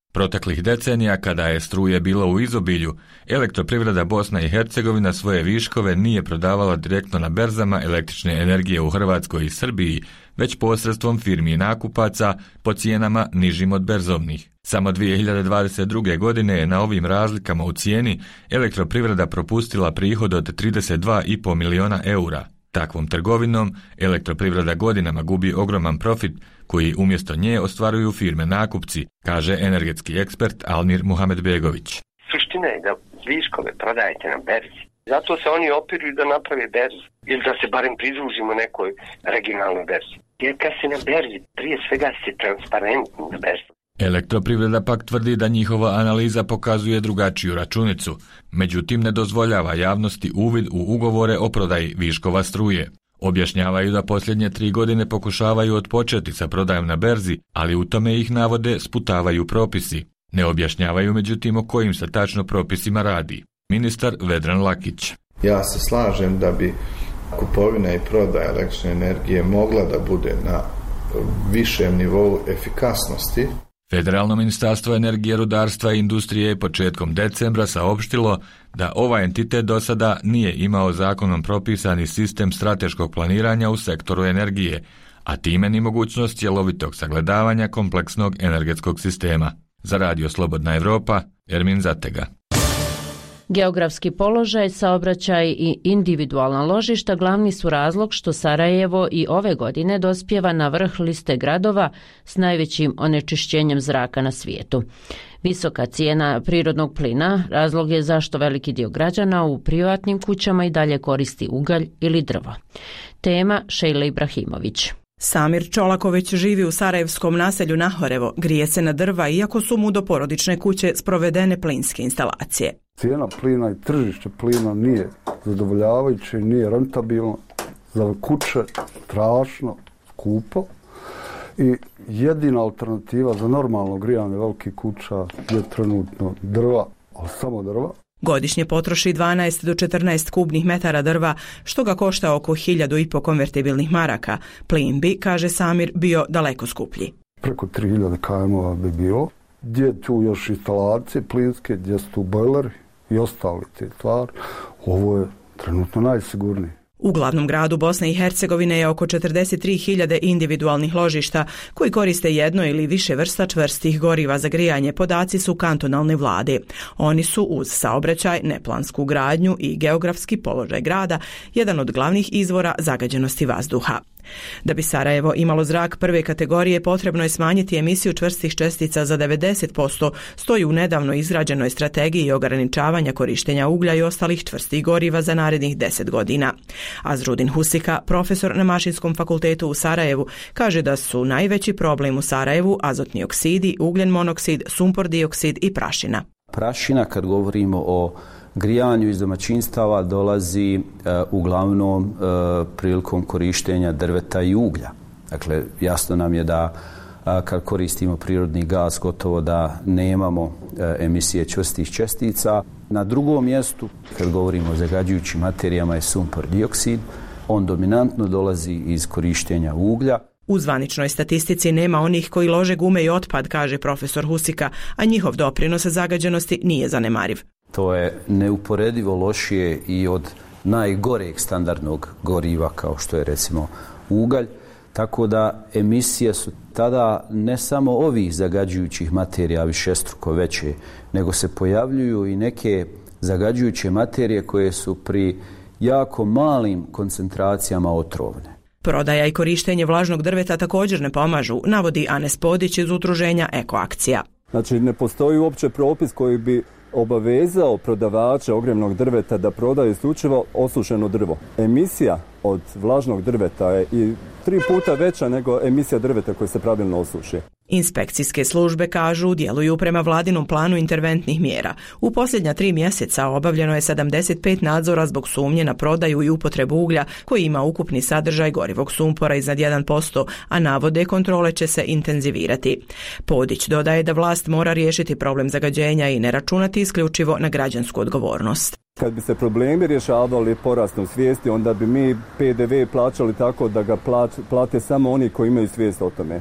Speaker 5: Proteklih decenija, kada je struje bilo u izobilju, Elektroprivreda Bosna i Hercegovina svoje viškove nije prodavala direktno na berzama električne energije u Hrvatskoj i Srbiji, već posredstvom firmi i nakupaca po cijenama nižim od berzovnih. Samo 2022. godine je na ovim razlikama u cijeni Elektroprivreda propustila prihod od 32,5 miliona eura. Takvom trgovinom Elektroprivreda godinama gubi ogroman profit koji umjesto nje ostvaruju firme nakupci, kaže energetski ekspert Almir Muhamedbegović.
Speaker 3: Suština je da viškove prodajete na berzi. Zato se oni opiruju da naprave berzu ili da se barem pridružimo nekoj regionalnoj berzi. Jer kad se na berzi, prije svega se transparentni na berzi.
Speaker 5: Elektroprivreda pak tvrdi da njihova analiza pokazuje drugačiju računicu, međutim ne dozvoljava javnosti uvid u ugovore o prodaji viškova struje. Objašnjavaju da posljednje 3 godine pokušavaju otpočeti sa prodajom na berzi, ali u tome ih navode sputavaju propisi. Ne objašnjavaju međutim o kojim se tačno propisima radi. Ministar Vedran Lakić.
Speaker 10: Ja se slažem da bi kupovina i prodaja električne energije mogla da bude na višem nivou efikasnosti.
Speaker 5: Federalno ministarstvo energije, rudarstva i industrije je početkom decembra saopštilo da ovaj entitet do sada nije imao zakonom propisani sistem strateškog planiranja u sektoru energije, a time ni mogućnost cjelovitog sagledavanja kompleksnog energetskog sistema. Za Radio Slobodna Evropa, Ermin Zatega.
Speaker 4: Geografski položaj, saobraćaj i individualna ložišta glavni su razlog što Sarajevo i ove godine dospijeva na vrh liste gradova s najvećim onečišćenjem zraka na svijetu. Visoka cijena prirodnog plina razlog je zašto veliki dio građana u privatnim kućama i dalje koristi ugalj ili drvo. Tema Šejla Ibrahimović.
Speaker 11: Samir Čolaković živi u sarajevskom naselju Nahorevo, grije se na drva iako su mu do porodične kuće sprovedene plinske instalacije.
Speaker 12: Cijena plina i tržište plina nije zadovoljavajuće, nije rentabilno, za kuće strašno skupo i jedina alternativa za normalno grijanje velikih kuća je trenutno drva, ali samo drva.
Speaker 11: Godišnje potroši 12 do 14 kubnih metara drva, što ga košta oko 1.500 konvertibilnih maraka. Plin bi, kaže Samir, bio daleko skuplji.
Speaker 12: Preko 3000 km bi bilo. Gdje je tu još instalacije plinske, gdje su tu bojleri i ostali te stvari. Ovo je trenutno najsigurnije.
Speaker 11: U glavnom gradu Bosne i Hercegovine je oko 43.000 individualnih ložišta koji koriste jedno ili više vrsta čvrstih goriva za grijanje, podaci su kantonalne vlade. Oni su uz saobraćaj, neplansku gradnju i geografski položaj grada jedan od glavnih izvora zagađenosti vazduha. Da bi Sarajevo imalo zrak prve kategorije, potrebno je smanjiti emisiju čvrstih čestica za 90%, stoji u nedavno izrađenoj strategiji ograničavanja korištenja uglja i ostalih čvrstih goriva za narednih 10 godina. Azrudin Husika, profesor na Mašinskom fakultetu u Sarajevu, kaže da su najveći problem u Sarajevu azotni oksidi, ugljen monoksid, sumpor dioksid i prašina.
Speaker 28: Prašina, kad govorimo o grijanju iz domaćinstava, dolazi uglavnom prilikom korištenja drveta i uglja. Dakle, jasno nam je da kad koristimo prirodni gaz, gotovo da nemamo emisije čvrstih čestica. Na drugom mjestu, kad govorimo o zagađujućim materijama, je sumpor dioksid. On dominantno dolazi iz korištenja uglja.
Speaker 11: U zvaničnoj statistici nema onih koji lože gume i otpad, kaže profesor Husika, a njihov doprinos zagađenosti nije zanemariv.
Speaker 28: To je neuporedivo lošije i od najgoreg standardnog goriva kao što je recimo ugalj, tako da emisije su tada ne samo ovih zagađujućih materija višestruko veće, nego se pojavljuju i neke zagađujuće materije koje su pri jako malim koncentracijama otrovne.
Speaker 11: Prodaja i korištenje vlažnog drveta također ne pomažu, navodi Anes Podić iz udruženja Ekoakcija.
Speaker 13: Znači, ne postoji uopće propis koji bi obavezao prodavače ogrjevnog drveta da prodaju isključivo osušeno drvo. Emisija od vlažnog drveta je i 3 puta veća nego emisija drveta koje se pravilno osuši.
Speaker 11: Inspekcijske službe, kažu, djeluju prema vladinom planu interventnih mjera. U posljednja 3 mjeseca obavljeno je 75 nadzora zbog sumnje na prodaju i upotrebu uglja koji ima ukupni sadržaj gorivog sumpora iznad 1%, a navode kontrole će se intenzivirati. Podić dodaje da vlast mora riješiti problem zagađenja i ne računati isključivo na građansku odgovornost.
Speaker 13: Kad bi se problemi rješavali porastom svijesti, onda bi mi PDV plaćali tako da ga plate samo oni koji imaju svijest o tome.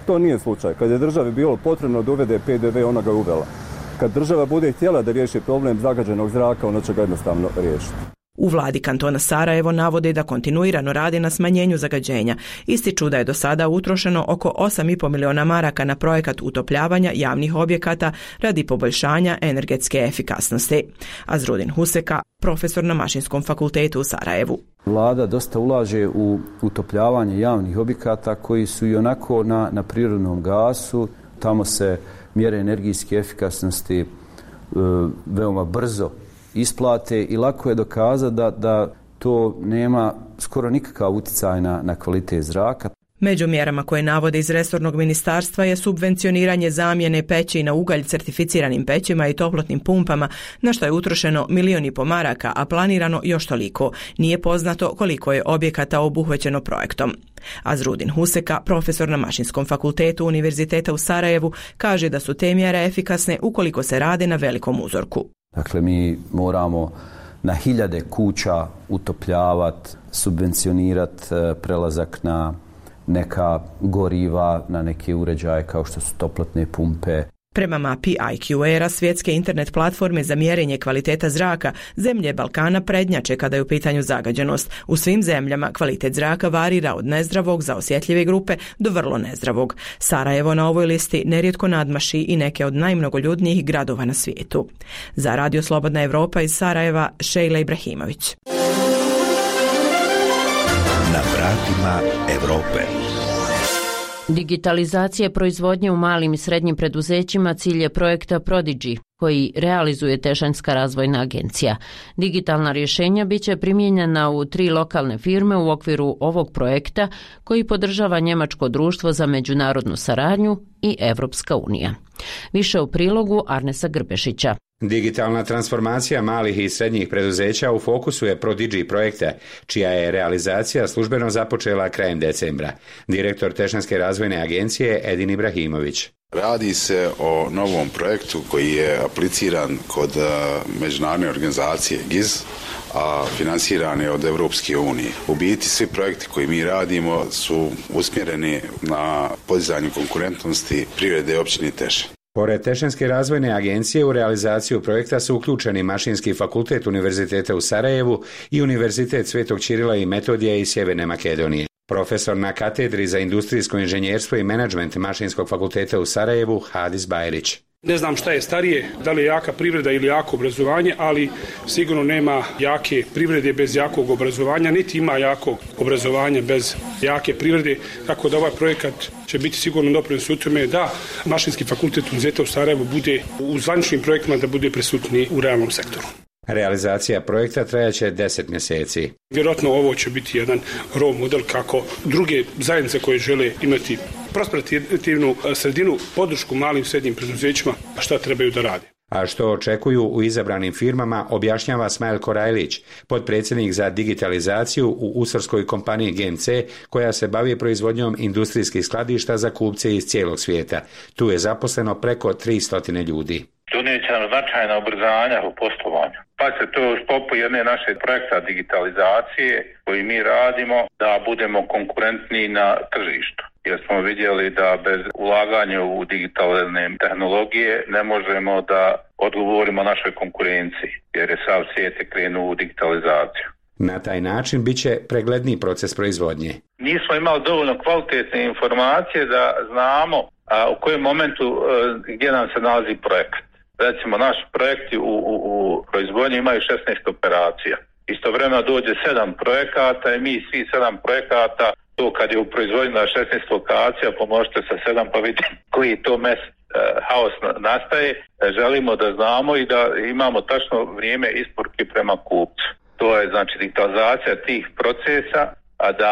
Speaker 13: to nije slučaj. Kad je državi bilo potrebno da uvede PDV, ona ga uvela. Kad država bude htjela da riješi problem zagađenog zraka, ona će ga jednostavno riješiti.
Speaker 11: U vladi kantona Sarajevo navode da kontinuirano radi na smanjenju zagađenja. Ističu da je do sada utrošeno oko 8,5 miliona maraka na projekat utopljavanja javnih objekata radi poboljšanja energetske efikasnosti. Azrudin Huseka, profesor na Mašinskom fakultetu u Sarajevu.
Speaker 28: Vlada dosta ulaže u utopljavanje javnih objekata koji su i onako na prirodnom gasu. Tamo se mjere energijske efikasnosti veoma brzo isplate i lako je dokazati da to nema skoro nikakav utjecaj na kvalitet zraka.
Speaker 11: Među mjerama koje navode iz resornog ministarstva je subvencioniranje zamjene peći na ugalj certificiranim pećima i toplotnim pumpama, na što je utrošeno 1,5 miliona maraka, a planirano još toliko. Nije poznato koliko je objekata obuhvaćeno projektom. Azrudin Huseka, profesor na Mašinskom fakultetu Univerziteta u Sarajevu, kaže da su te mjere efikasne ukoliko se rade na velikom uzorku.
Speaker 28: Dakle, mi moramo na hiljade kuća utopljavati, subvencionirati prelazak na neka goriva, na neke uređaje kao što su toplotne pumpe.
Speaker 11: Prema mapi IQ-era, svjetske internet platforme za mjerenje kvaliteta zraka, zemlje Balkana prednjače kada je u pitanju zagađenost. U svim zemljama kvalitet zraka varira od nezdravog za osjetljive grupe do vrlo nezdravog. Sarajevo na ovoj listi nerijetko nadmaši i neke od najmnogoljudnijih gradova na svijetu. Za Radio Slobodna Evropa iz Sarajeva, Šejla Ibrahimović.
Speaker 2: Na vratima Evrope.
Speaker 4: Digitalizacija proizvodnje u malim i srednjim preduzećima cilj je projekta Prodigy, koji realizuje Tešanjska razvojna agencija. Digitalna rješenja biće primijenjena u 3 lokalne firme u okviru ovog projekta koji podržava Njemačko društvo za međunarodnu saradnju i Evropska unija. Više u prilogu Arnesa Grbešića.
Speaker 14: Digitalna transformacija malih i srednjih preduzeća u fokusu je Prodigy projekta, čija je realizacija službeno započela krajem decembra. Direktor Tešanjske razvojne agencije Edin Ibrahimović.
Speaker 15: Radi se o novom projektu koji je apliciran kod međunarodne organizacije GIZ, a financiran je od Evropske unije. U biti svi projekti koji mi radimo su usmjereni na podizanju konkurentnosti privrede općine Tešanj.
Speaker 14: Pored Tešanjske razvojne agencije u realizaciju projekta su uključeni Mašinski fakultet Univerziteta u Sarajevu i Univerzitet Svetog Ćirila i Metodija iz Sjeverne Makedonije. Profesor na katedri za industrijsko inženjerstvo i menadžment Mašinskog fakulteta u Sarajevu Hadis Bajrić.
Speaker 16: Ne znam šta je starije, da li je jaka privreda ili jako obrazovanje, ali sigurno nema jake privrede bez jakog obrazovanja, niti ima jakog obrazovanja bez jake privrede, tako da ovaj projekat će biti sigurno doprinos u tome da Mašinski fakultet Univerziteta u Sarajevu bude u zvaničnim projektima da bude prisutni u realnom sektoru.
Speaker 14: Realizacija projekta trajaće 10 mjeseci.
Speaker 16: Vjerojatno ovo će biti jedan role model kako druge zajednice koje žele imati prosperativnu sredinu, podršku malim i srednjim preduzećima, šta trebaju da rade.
Speaker 14: A što očekuju u izabranim firmama objašnjava Smail Korajlić, potpredsjednik za digitalizaciju u usarskoj kompaniji GMC koja se bavi proizvodnjom industrijskih skladišta za kupce iz cijelog svijeta. Tu je zaposleno preko 300 ljudi.
Speaker 17: Donijet će nam značajna ubrzanja u poslovanju. Pa se to u sklopu jedne naše projekta digitalizacije koji mi radimo da budemo konkurentni na tržištu. Jer smo vidjeli da bez ulaganja u digitalne tehnologije ne možemo da odgovorimo našoj konkurenciji, jer je sav svijet krenuo u digitalizaciju.
Speaker 14: Na taj način bit će pregledniji proces proizvodnje.
Speaker 17: Nismo imali dovoljno kvalitetne informacije da znamo u kojem momentu gdje nam se nalazi projekat. Recimo, naši projekti u proizvodnji imaju 16 operacija. Istovremeno dođe 7 projekata i mi svi 7 projekata, to kad je u proizvodnji na 16 lokacija, pomnožite sa 7 pa vidite koji to haos nastaje. Želimo da znamo i da imamo tačno vrijeme isporuke prema kupcu. To je znači digitalizacija tih procesa, a da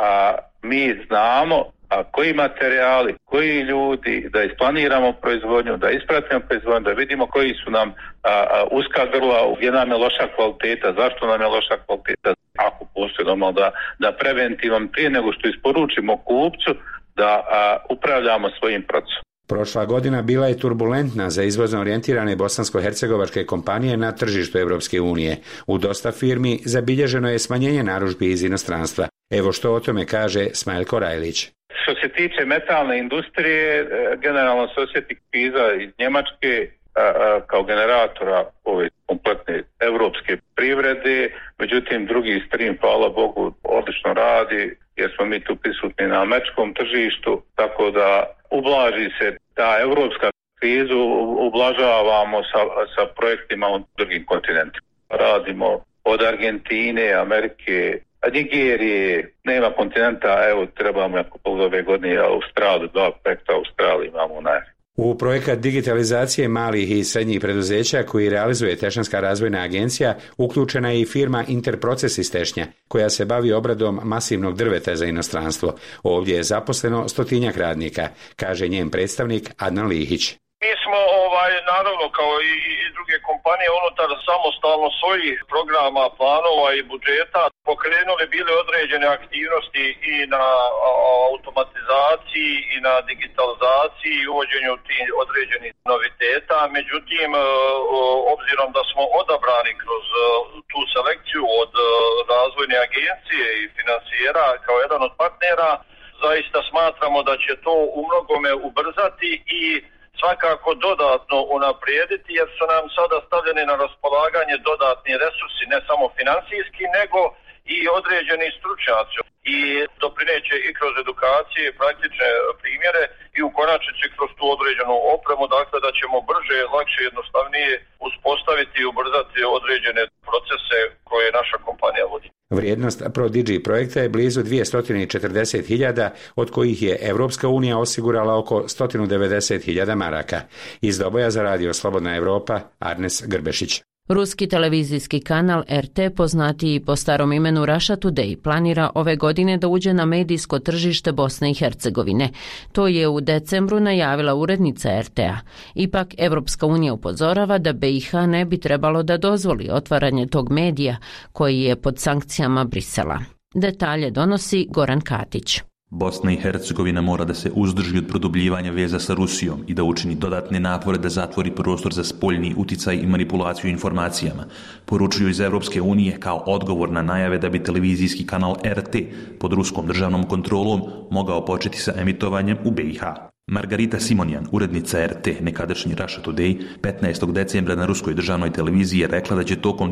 Speaker 17: mi znamo koji materijali, koji ljudi, da isplaniramo proizvodnju, da ispratimo proizvodnju, da vidimo koji su nam uska grla, gdje nam je loša kvaliteta, zašto nam je loša kvaliteta, ako postoji normalno da preventivno prije nego što isporučimo kupcu, da upravljamo svojim procesom.
Speaker 14: Prošla godina bila je turbulentna za izvozno orijentirane bosansko-hercegovačke kompanije na tržištu Evropske unije. U dosta firmi zabilježeno je smanjenje narudžbi iz inostranstva. Evo što o tome kaže Smail Korajlić.
Speaker 17: Što se tiče metalne industrije, generalno se osjeti kriza iz Njemačke kao generatora ove kompletne evropske privrede, međutim drugi stream, hvala Bogu, odlično radi jer smo mi tu prisutni na američkom tržištu, tako da ublaži se ta evropska krizu, ublažavamo sa projektima u drugim kontinentima. Radimo od Argentine, Amerike, Nigerije, nema kontinenta, evo trebamo jako ove godine Australiju, 2 projekta Australiji imamo najbolje.
Speaker 14: U projekat digitalizacije malih i srednjih preduzeća koji realizuje Tešnjanska razvojna agencija uključena je i firma Interproces iz Tešnja, koja se bavi obradom masivnog drveta za inostranstvo. Ovdje je zaposleno 100-tinjak radnika, kaže njen predstavnik Adnan Lihić.
Speaker 18: Mi smo, naravno, kao i druge kompanije, unutar samostalno svojih programa, planova i budžeta pokrenuli bile određene aktivnosti i na automatizaciji i na digitalizaciji i uvođenju tih određenih noviteta. Međutim, obzirom da smo odabrani kroz tu selekciju od razvojne agencije i finansijera kao jedan od partnera, zaista smatramo da će to u mnogome ubrzati i svakako dodatno unaprijediti, jer su nam sada stavljeni na raspolaganje dodatni resursi, ne samo financijski, nego i određeni stručnjaci. I doprineće i kroz edukacije, praktične primjere i u konačnici kroz tu određenu opremu, dakle da ćemo brže, lakše, jednostavnije uspostaviti i ubrzati određene procese koje naša kompanija vodi.
Speaker 14: Vrijednost ProDigi projekta je blizu 240.000, od kojih je Evropska unija osigurala oko 190.000 maraka. Iz Doboja za radio Slobodna Evropa, Arnes Grbešić.
Speaker 4: Ruski televizijski kanal RT, poznatiji po starom imenu Russia Today, planira ove godine da uđe na medijsko tržište Bosne i Hercegovine. To je u decembru najavila urednica RT-a. Ipak, Evropska unija upozorava da BiH ne bi trebalo da dozvoli otvaranje tog medija koji je pod sankcijama Brisela. Detalje donosi Goran Katić.
Speaker 19: Bosna i Hercegovina mora da se uzdrži od produbljivanja veza sa Rusijom i da učini dodatne napore da zatvori prostor za spoljni uticaj i manipulaciju informacijama, poručuju iz Evropske unije kao odgovor na najave da bi televizijski kanal RT pod ruskom državnom kontrolom mogao početi sa emitovanjem u BiH. Margarita Simonjan, urednica RT, nekadašnji Russia Today, 15. decembra na ruskoj državnoj televiziji je rekla da će tokom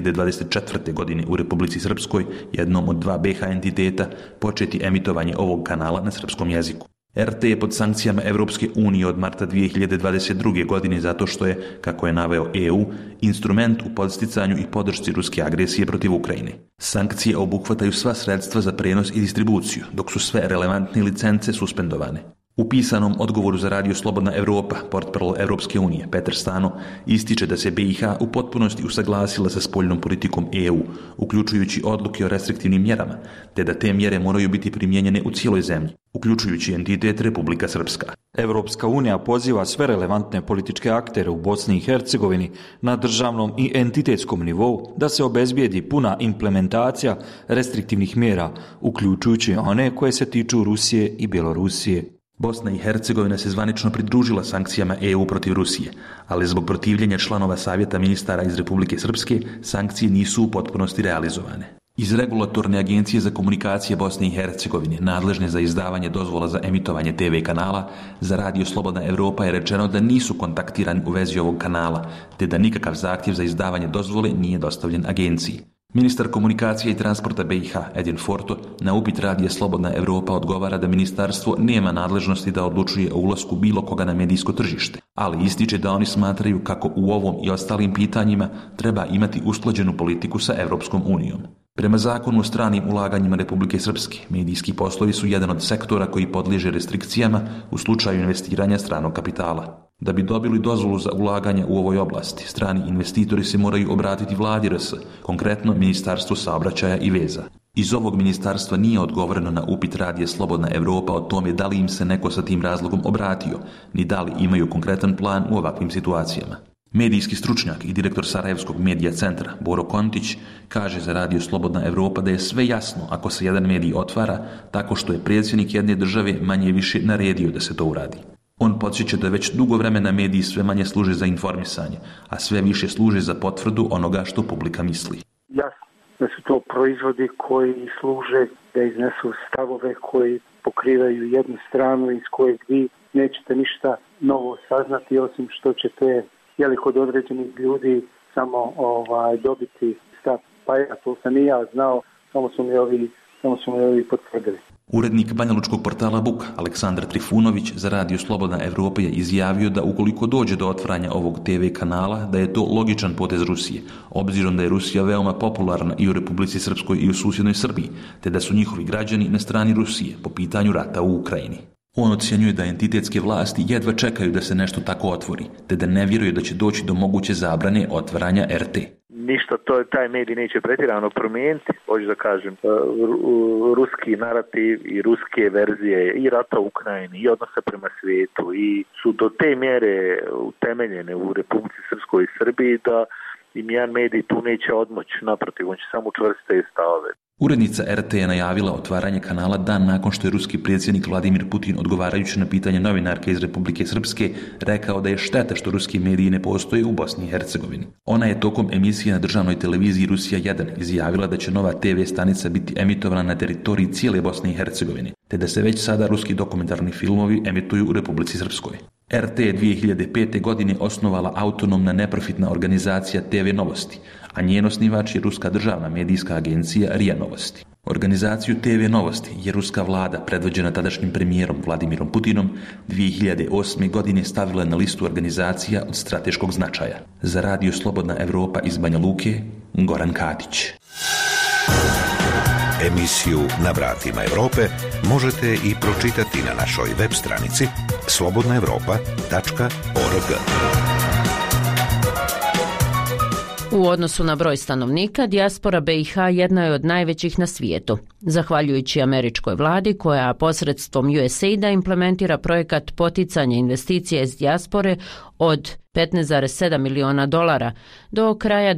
Speaker 19: 2024. godine u Republici Srpskoj, jednom od 2 BiH entiteta, početi emitovanje ovog kanala na srpskom jeziku. RT je pod sankcijama Evropske unije od marta 2022. godine zato što je, kako je naveo EU, instrument u podsticanju i podršci ruske agresije protiv Ukrajine. Sankcije obuhvataju sva sredstva za prenos i distribuciju, dok su sve relevantne licence suspendovane. U pisanom odgovoru za radio Slobodna Evropa, portparol Evropske unije, Petar Stano, ističe da se BiH u potpunosti usaglasila sa spoljnom politikom EU, uključujući odluke o restriktivnim mjerama, te da te mjere moraju biti primijenjene u cijeloj zemlji, uključujući entitet Republika Srpska.
Speaker 20: Evropska unija poziva sve relevantne političke aktere u Bosni i Hercegovini na državnom i entitetskom nivou da se obezbijedi puna implementacija restriktivnih mjera, uključujući one koje se tiču Rusije i Bjelorusije.
Speaker 19: Bosna i Hercegovina se zvanično pridružila sankcijama EU protiv Rusije, ali zbog protivljenja članova Savjeta ministara iz Republike Srpske, sankcije nisu u potpunosti realizovane. Iz Regulatorne agencije za komunikacije Bosne i Hercegovine, nadležne za izdavanje dozvola za emitovanje TV kanala, za radio Slobodna Evropa je rečeno da nisu kontaktirani u vezi ovog kanala, te da nikakav zahtjev za izdavanje dozvole nije dostavljen agenciji. Ministar komunikacije i transporta BiH, Edin Forto, na upit radija Slobodna Evropa odgovara da ministarstvo nema nadležnosti da odlučuje o ulasku bilo koga na medijsko tržište, ali ističe da oni smatraju kako u ovom i ostalim pitanjima treba imati usklađenu politiku sa Evropskom unijom. Prema zakonu o stranim ulaganjima Republike Srpske, medijski poslovi su jedan od sektora koji podliježe restrikcijama u slučaju investiranja stranog kapitala. Da bi dobili dozvolu za ulaganje u ovoj oblasti, strani investitori se moraju obratiti vladi RS, konkretno Ministarstvu saobraćaja i veza. Iz ovog ministarstva nije odgovoreno na upit radija Slobodna Evropa o tome da li im se neko sa tim razlogom obratio, ni da li imaju konkretan plan u ovakvim situacijama. Medijski stručnjak i direktor Sarajevskog medija centra, Boro Kontić, kaže za radio Slobodna Evropa da je sve jasno ako se jedan medij otvara tako što je predsjednik jedne države manje više naredio da se to uradi. On podsjeća da već dugo vremena mediji sve manje služe za informisanje, a sve više služe za potvrdu onoga što publika misli.
Speaker 6: Jasno da su to proizvodi koji služe da iznesu stavove koji pokrivaju jednu stranu iz kojeg vi nećete ništa novo saznati, osim što ćete kod određenih ljudi samo dobiti stav. Pa ja, to sam i ja znao, samo su mi ovi potvrdili.
Speaker 19: Urednik banjalučkog portala Buk, Aleksandar Trifunović, za Radio Slobodna Evropa je izjavio da ukoliko dođe do otvaranja ovog TV kanala, da je to logičan potez Rusije, obzirom da je Rusija veoma popularna i u Republici Srpskoj i u susjednoj Srbiji, te da su njihovi građani na strani Rusije po pitanju rata u Ukrajini. On ocjenjuje da entitetske vlasti jedva čekaju da se nešto tako otvori, te da ne vjeruje da će doći do moguće zabrane otvaranja RT.
Speaker 6: Ništa taj medij neće pretjerano promijeniti, hoću da kažem, ruski narativ i ruske verzije i rata u Ukrajini i odnose prema svijetu i su do te mjere utemeljene u Republici Srpskoj i Srbiji da im jedan medij tu neće odmoći, naprotiv, on će samo učvrstiti te stavove.
Speaker 19: Urednica RT je najavila otvaranje kanala dan nakon što je ruski predsjednik Vladimir Putin, odgovarajući na pitanje novinarke iz Republike Srpske, rekao da je šteta što ruski mediji ne postoje u Bosni i Hercegovini. Ona je tokom emisije na državnoj televiziji Rusija 1 izjavila da će nova TV stanica biti emitovana na teritoriji cijele Bosne i Hercegovine, te da se već sada ruski dokumentarni filmovi emituju u Republici Srpskoj. RT je 2005. godine osnovala autonomna neprofitna organizacija TV Novosti, a njen osnivač je ruska državna medijska agencija RIA Novosti. Organizaciju TV Novosti je ruska vlada, predvođena tadašnjim premijerom Vladimirom Putinom, 2008. godine stavila na listu organizacija od strateškog značaja. Za Radio Slobodna Evropa iz Banja Luke, Goran Katić.
Speaker 2: Emisiju Na vratima Evrope možete i pročitati na našoj web stranici slobodnaevropa.org.
Speaker 4: U odnosu na broj stanovnika, dijaspora BiH jedna je od najvećih na svijetu. Zahvaljujući američkoj vladi, koja posredstvom USAID-a implementira projekat poticanja investicija iz dijaspore od $15,7 miliona, do kraja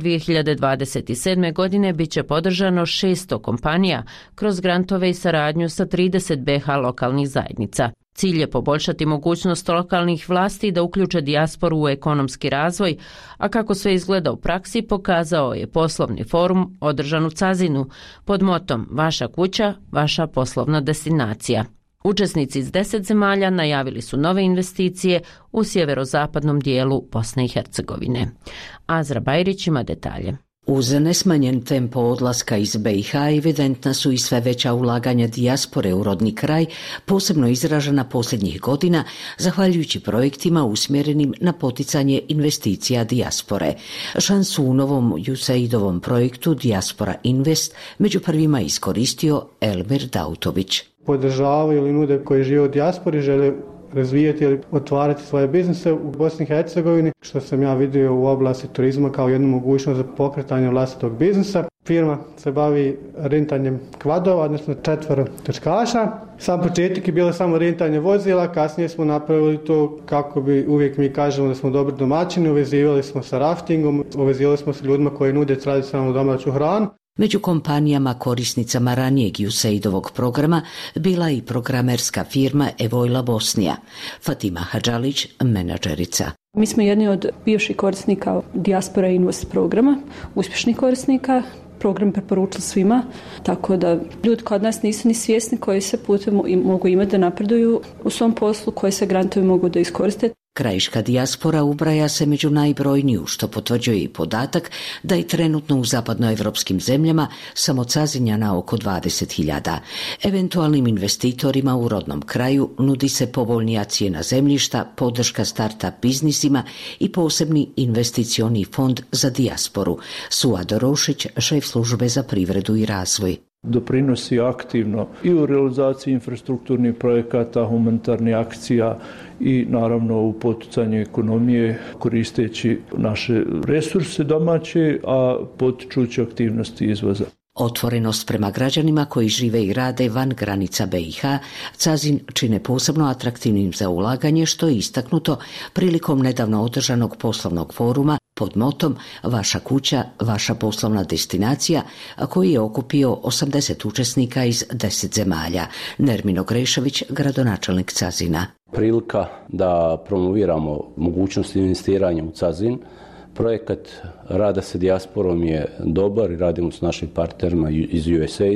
Speaker 4: 2027. godine bit će podržano 600 kompanija kroz grantove i saradnju sa 30 BiH lokalnih zajednica. Cilj je poboljšati mogućnost lokalnih vlasti da uključe dijasporu u ekonomski razvoj, a kako sve izgleda u praksi pokazao je poslovni forum održan u Cazinu pod motom Vaša kuća, vaša poslovna destinacija. Učesnici iz 10 zemalja najavili su nove investicije u sjeverozapadnom dijelu Bosne i Hercegovine. Azra Bajrić ima detalje.
Speaker 1: Uz nesmanjen tempo odlaska iz BiH evidentna su i sve veća ulaganja dijaspore u rodni kraj, posebno izražena posljednjih godina, zahvaljujući projektima usmjerenim na poticanje investicija dijaspore. Šansu u novom USAID-ovom projektu Diaspora Invest među prvima iskoristio Elmir Dautović.
Speaker 7: Podržavaju ili nude koji žive u dijaspori, žele razvijati ili otvarati svoje biznise u Bosni i Hercegovini, što sam ja vidio u oblasti turizma kao jednu mogućnost za pokretanje vlastitog biznisa. Firma se bavi rentanjem kvadova, odnosno 4 točkaša. Sam početak je bilo samo rentanje vozila, kasnije smo napravili to kako bi, uvijek mi kažemo da smo dobri domaćini, uvezivali smo sa raftingom, uvezivali smo sa ljudima koji nude tradicionalnu domaću hranu.
Speaker 1: Među kompanijama korisnicama ranijeg USAID-ovog programa bila i programerska firma Evojla Bosnija. Fatima Hadžalić, menadžerica.
Speaker 21: Mi smo jedni od bivših korisnika Diaspora Invest programa, uspješnih korisnika. Program preporučili svima, tako da ljudi kod nas nisu ni svjesni koji se putem mogu imati da napreduju u svom poslu, koje se grantovi mogu da iskoriste.
Speaker 1: Krajiška dijaspora ubraja se među najbrojniju, što potvrđuje i podatak da je trenutno u zapadnoevropskim zemljama samo Cazinjana oko 20.000. Eventualnim investitorima u rodnom kraju nudi se povoljnija cijena zemljišta, podrška start-up biznisima i posebni investicioni fond za dijasporu. Suado Rošić, šef službe za privredu i razvoj.
Speaker 22: Doprinosi aktivno i u realizaciji infrastrukturnih projekata, humanitarnih akcija i naravno u poticanju ekonomije koristeći naše resurse domaće, a potičući aktivnosti izvoza.
Speaker 1: Otvorenost prema građanima koji žive i rade van granica BiH, Cazin čine posebno atraktivnim za ulaganje, što je istaknuto prilikom nedavno održanog poslovnog foruma pod motom Vaša kuća, vaša poslovna destinacija, koji je okupio 80 učesnika iz 10 zemalja. Nermino Grešović, gradonačelnik Cazina.
Speaker 23: Prilika da promoviramo mogućnost investiranja u Cazin. Projekat rada sa dijasporom je dobar i radimo s našim partnerima iz USAID-a.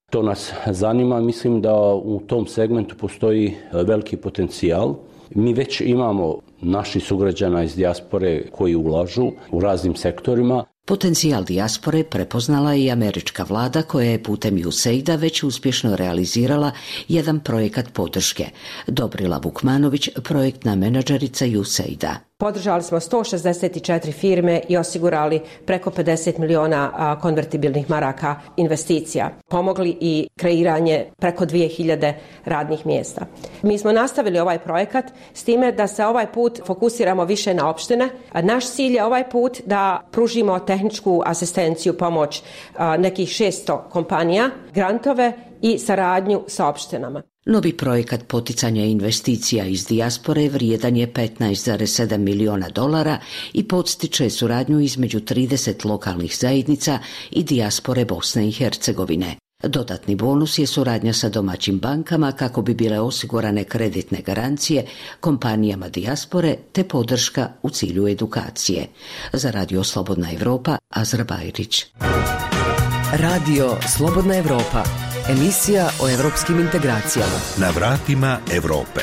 Speaker 23: To nas zanima, mislim da u tom segmentu postoji veliki potencijal. Mi već imamo naših sugrađana iz dijaspore koji ulažu u raznim sektorima.
Speaker 1: Potencijal dijaspore prepoznala je i američka vlada koja je putem USAID-a već uspješno realizirala jedan projekat podrške. Dobrila Vukmanović, projektna menadžerica USAID-a.
Speaker 3: Podržali smo 164 firme i osigurali preko 50 miliona konvertibilnih maraka investicija. Pomogli i kreiranje preko 2000 radnih mjesta. Mi smo nastavili ovaj projekat s time da se ovaj put fokusiramo više na opštine. Naš cilj je ovaj put da pružimo tehničku asistenciju, pomoć nekih 600 kompanija, grantove i saradnju sa opštinama.
Speaker 1: Novi projekat poticanja investicija iz dijaspore vrijedan je $15,7 miliona i podstiče suradnju između 30 lokalnih zajednica i dijaspore Bosne i Hercegovine. Dodatni bonus je suradnja sa domaćim bankama kako bi bile osigurane kreditne garancije kompanijama dijaspore te podrška u cilju edukacije. Za Radio Slobodna Evropa, Azra Bajrić.
Speaker 8: Radio Slobodna Evropa, emisija o evropskim integracijama.
Speaker 2: Na vratima Evrope.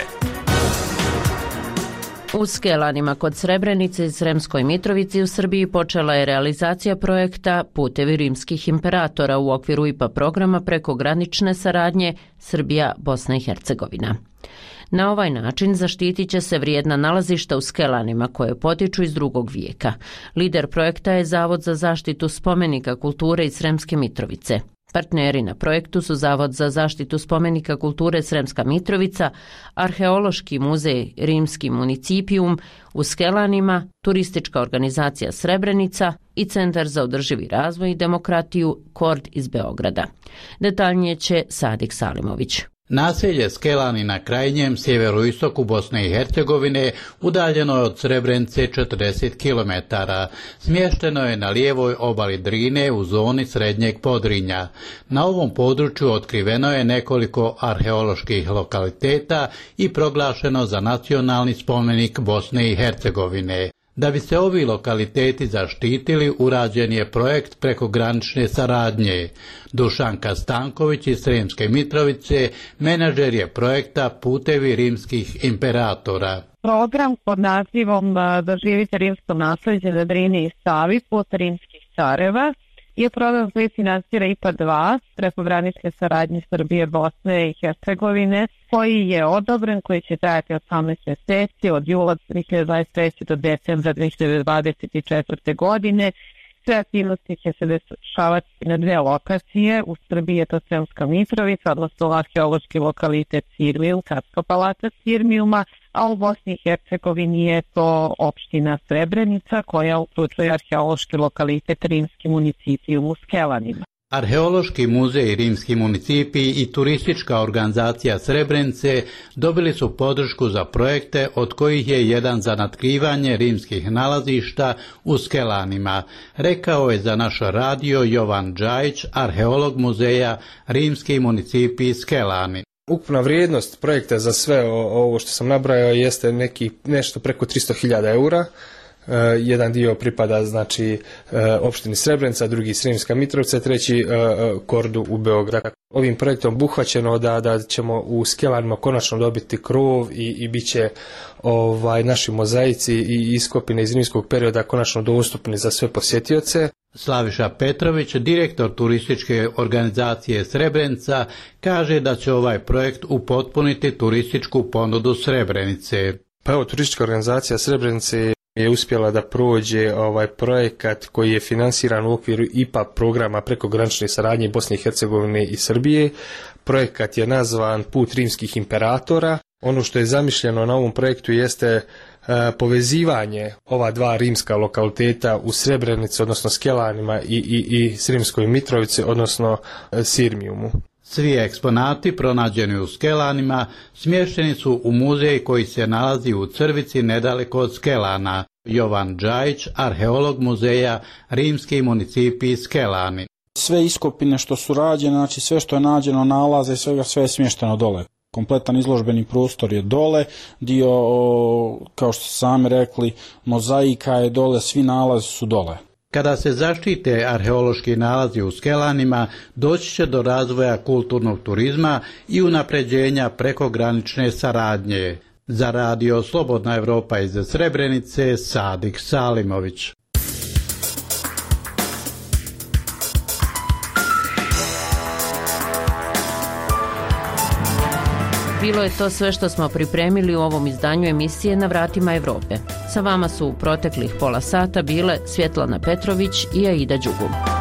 Speaker 4: U Skelanima kod Srebrenice i Sremskoj Mitrovici u Srbiji počela je realizacija projekta Putevi rimskih imperatora u okviru IPA programa prekogranične saradnje Srbija-Bosna i Hercegovina. Na ovaj način zaštitit će se vrijedna nalazišta u Skelanima koje potiču iz 2. vijeka. Lider projekta je Zavod za zaštitu spomenika kulture iz Sremske Mitrovice. Partneri na projektu su Zavod za zaštitu spomenika kulture Sremska Mitrovica, Arheološki muzej Rimski municipijum u Skelanima, Turistička organizacija Srebrenica i Centar za održivi razvoj i demokratiju KORD iz Beograda. Detaljnije će Sadik Salimović.
Speaker 9: Naselje Skelani na krajnjem sjeveroistoku Bosne i Hercegovine udaljeno je od Srebrenice 40 km. Smješteno je na lijevoj obali Drine u zoni Srednjeg Podrinja. Na ovom području otkriveno je nekoliko arheoloških lokaliteta i proglašeno za nacionalni spomenik Bosne i Hercegovine. Da bi se ovi lokaliteti zaštitili, urađen je projekt prekogranične saradnje. Dušanka Stanković iz Sremske Mitrovice, menadžer je projekta Putevi rimskih imperatora.
Speaker 10: Program pod nazivom Doživite rimsko naslijeđe na Drini i Savi, put rimskih careva, je program koji financira IPA 2, prekogranične saradnje Srbije, Bosne i Hercegovine, koji je odobren, koji će trajati 18 mjeseci od jula 2023. do decembra 2024. godine. Sve aktivnosti će se dešavati na 2 lokacije. U Srbiji je to Sremska Mitrovica, odnosno arheološki lokalitet Sirmijum, Carska palata Sirmijuma, a u Bosni i Hercegovini je to opština Srebrenica koja uključuje arheološki lokalitet Rimski municipijum u Skelanima.
Speaker 9: Arheološki muzej Rimski municipij i Turistička organizacija Srebrenice dobili su podršku za projekte od kojih je jedan za natkrivanje rimskih nalazišta u Skelanima, rekao je za naš radio Jovan Đajić, arheolog muzeja Rimski municipij Skelani.
Speaker 24: Ukupna vrijednost projekta za sve ovo što sam nabrajao jeste nešto preko 300.000 eura. Jedan dio pripada znači opštini Srebrenica, drugi Sremska Mitrovica, treći KORD-u u Beogradu. Ovim projektom obuhvaćeno da ćemo u Skelanima konačno dobiti krov i bit će naši mozaici i iskopine iz rimskog perioda konačno dostupni za sve posjetioce.
Speaker 9: Slaviša Petrović, direktor Turističke organizacije Srebrenica, kaže da će ovaj projekt upotpuniti turističku ponudu Srebrenice.
Speaker 24: Pa evo, Turistička organizacija Srebrenice je uspjela da prođe ovaj projekat koji je finansiran u okviru IPA programa prekogranične saradnje Bosne i Hercegovine i Srbije. Projekat je nazvan Put rimskih imperatora. Ono što je zamišljeno na ovom projektu jeste povezivanje ova 2 rimska lokaliteta u Srebrenici, odnosno Skelanima i Sremskoj Mitrovici, odnosno Sirmijumu.
Speaker 9: Svi eksponati pronađeni u Skelanima smješteni su u muzej koji se nalazi u Crvici nedaleko od Skelana. Jovan Đajić, arheolog muzeja Rimski municipij Skelani.
Speaker 25: Sve iskopine što su rađene, znači sve što je nađeno, nalaze i sve je smješteno dole. Kompletan izložbeni prostor je dole, dio, kao što ste sami rekli, mozaika je dole, svi nalazi su dole.
Speaker 9: Kada se zaštite arheološki nalazi u Skelanima, doći će do razvoja kulturnog turizma i unapređenja prekogranične saradnje. Za radio Slobodna Evropa iz Srebrenice, Sadik Salimović.
Speaker 4: Bilo je to sve što smo pripremili u ovom izdanju emisije Na vratima Evrope. Sa vama su u proteklih pola sata bile Svjetlana Petrović i Aida Đugum.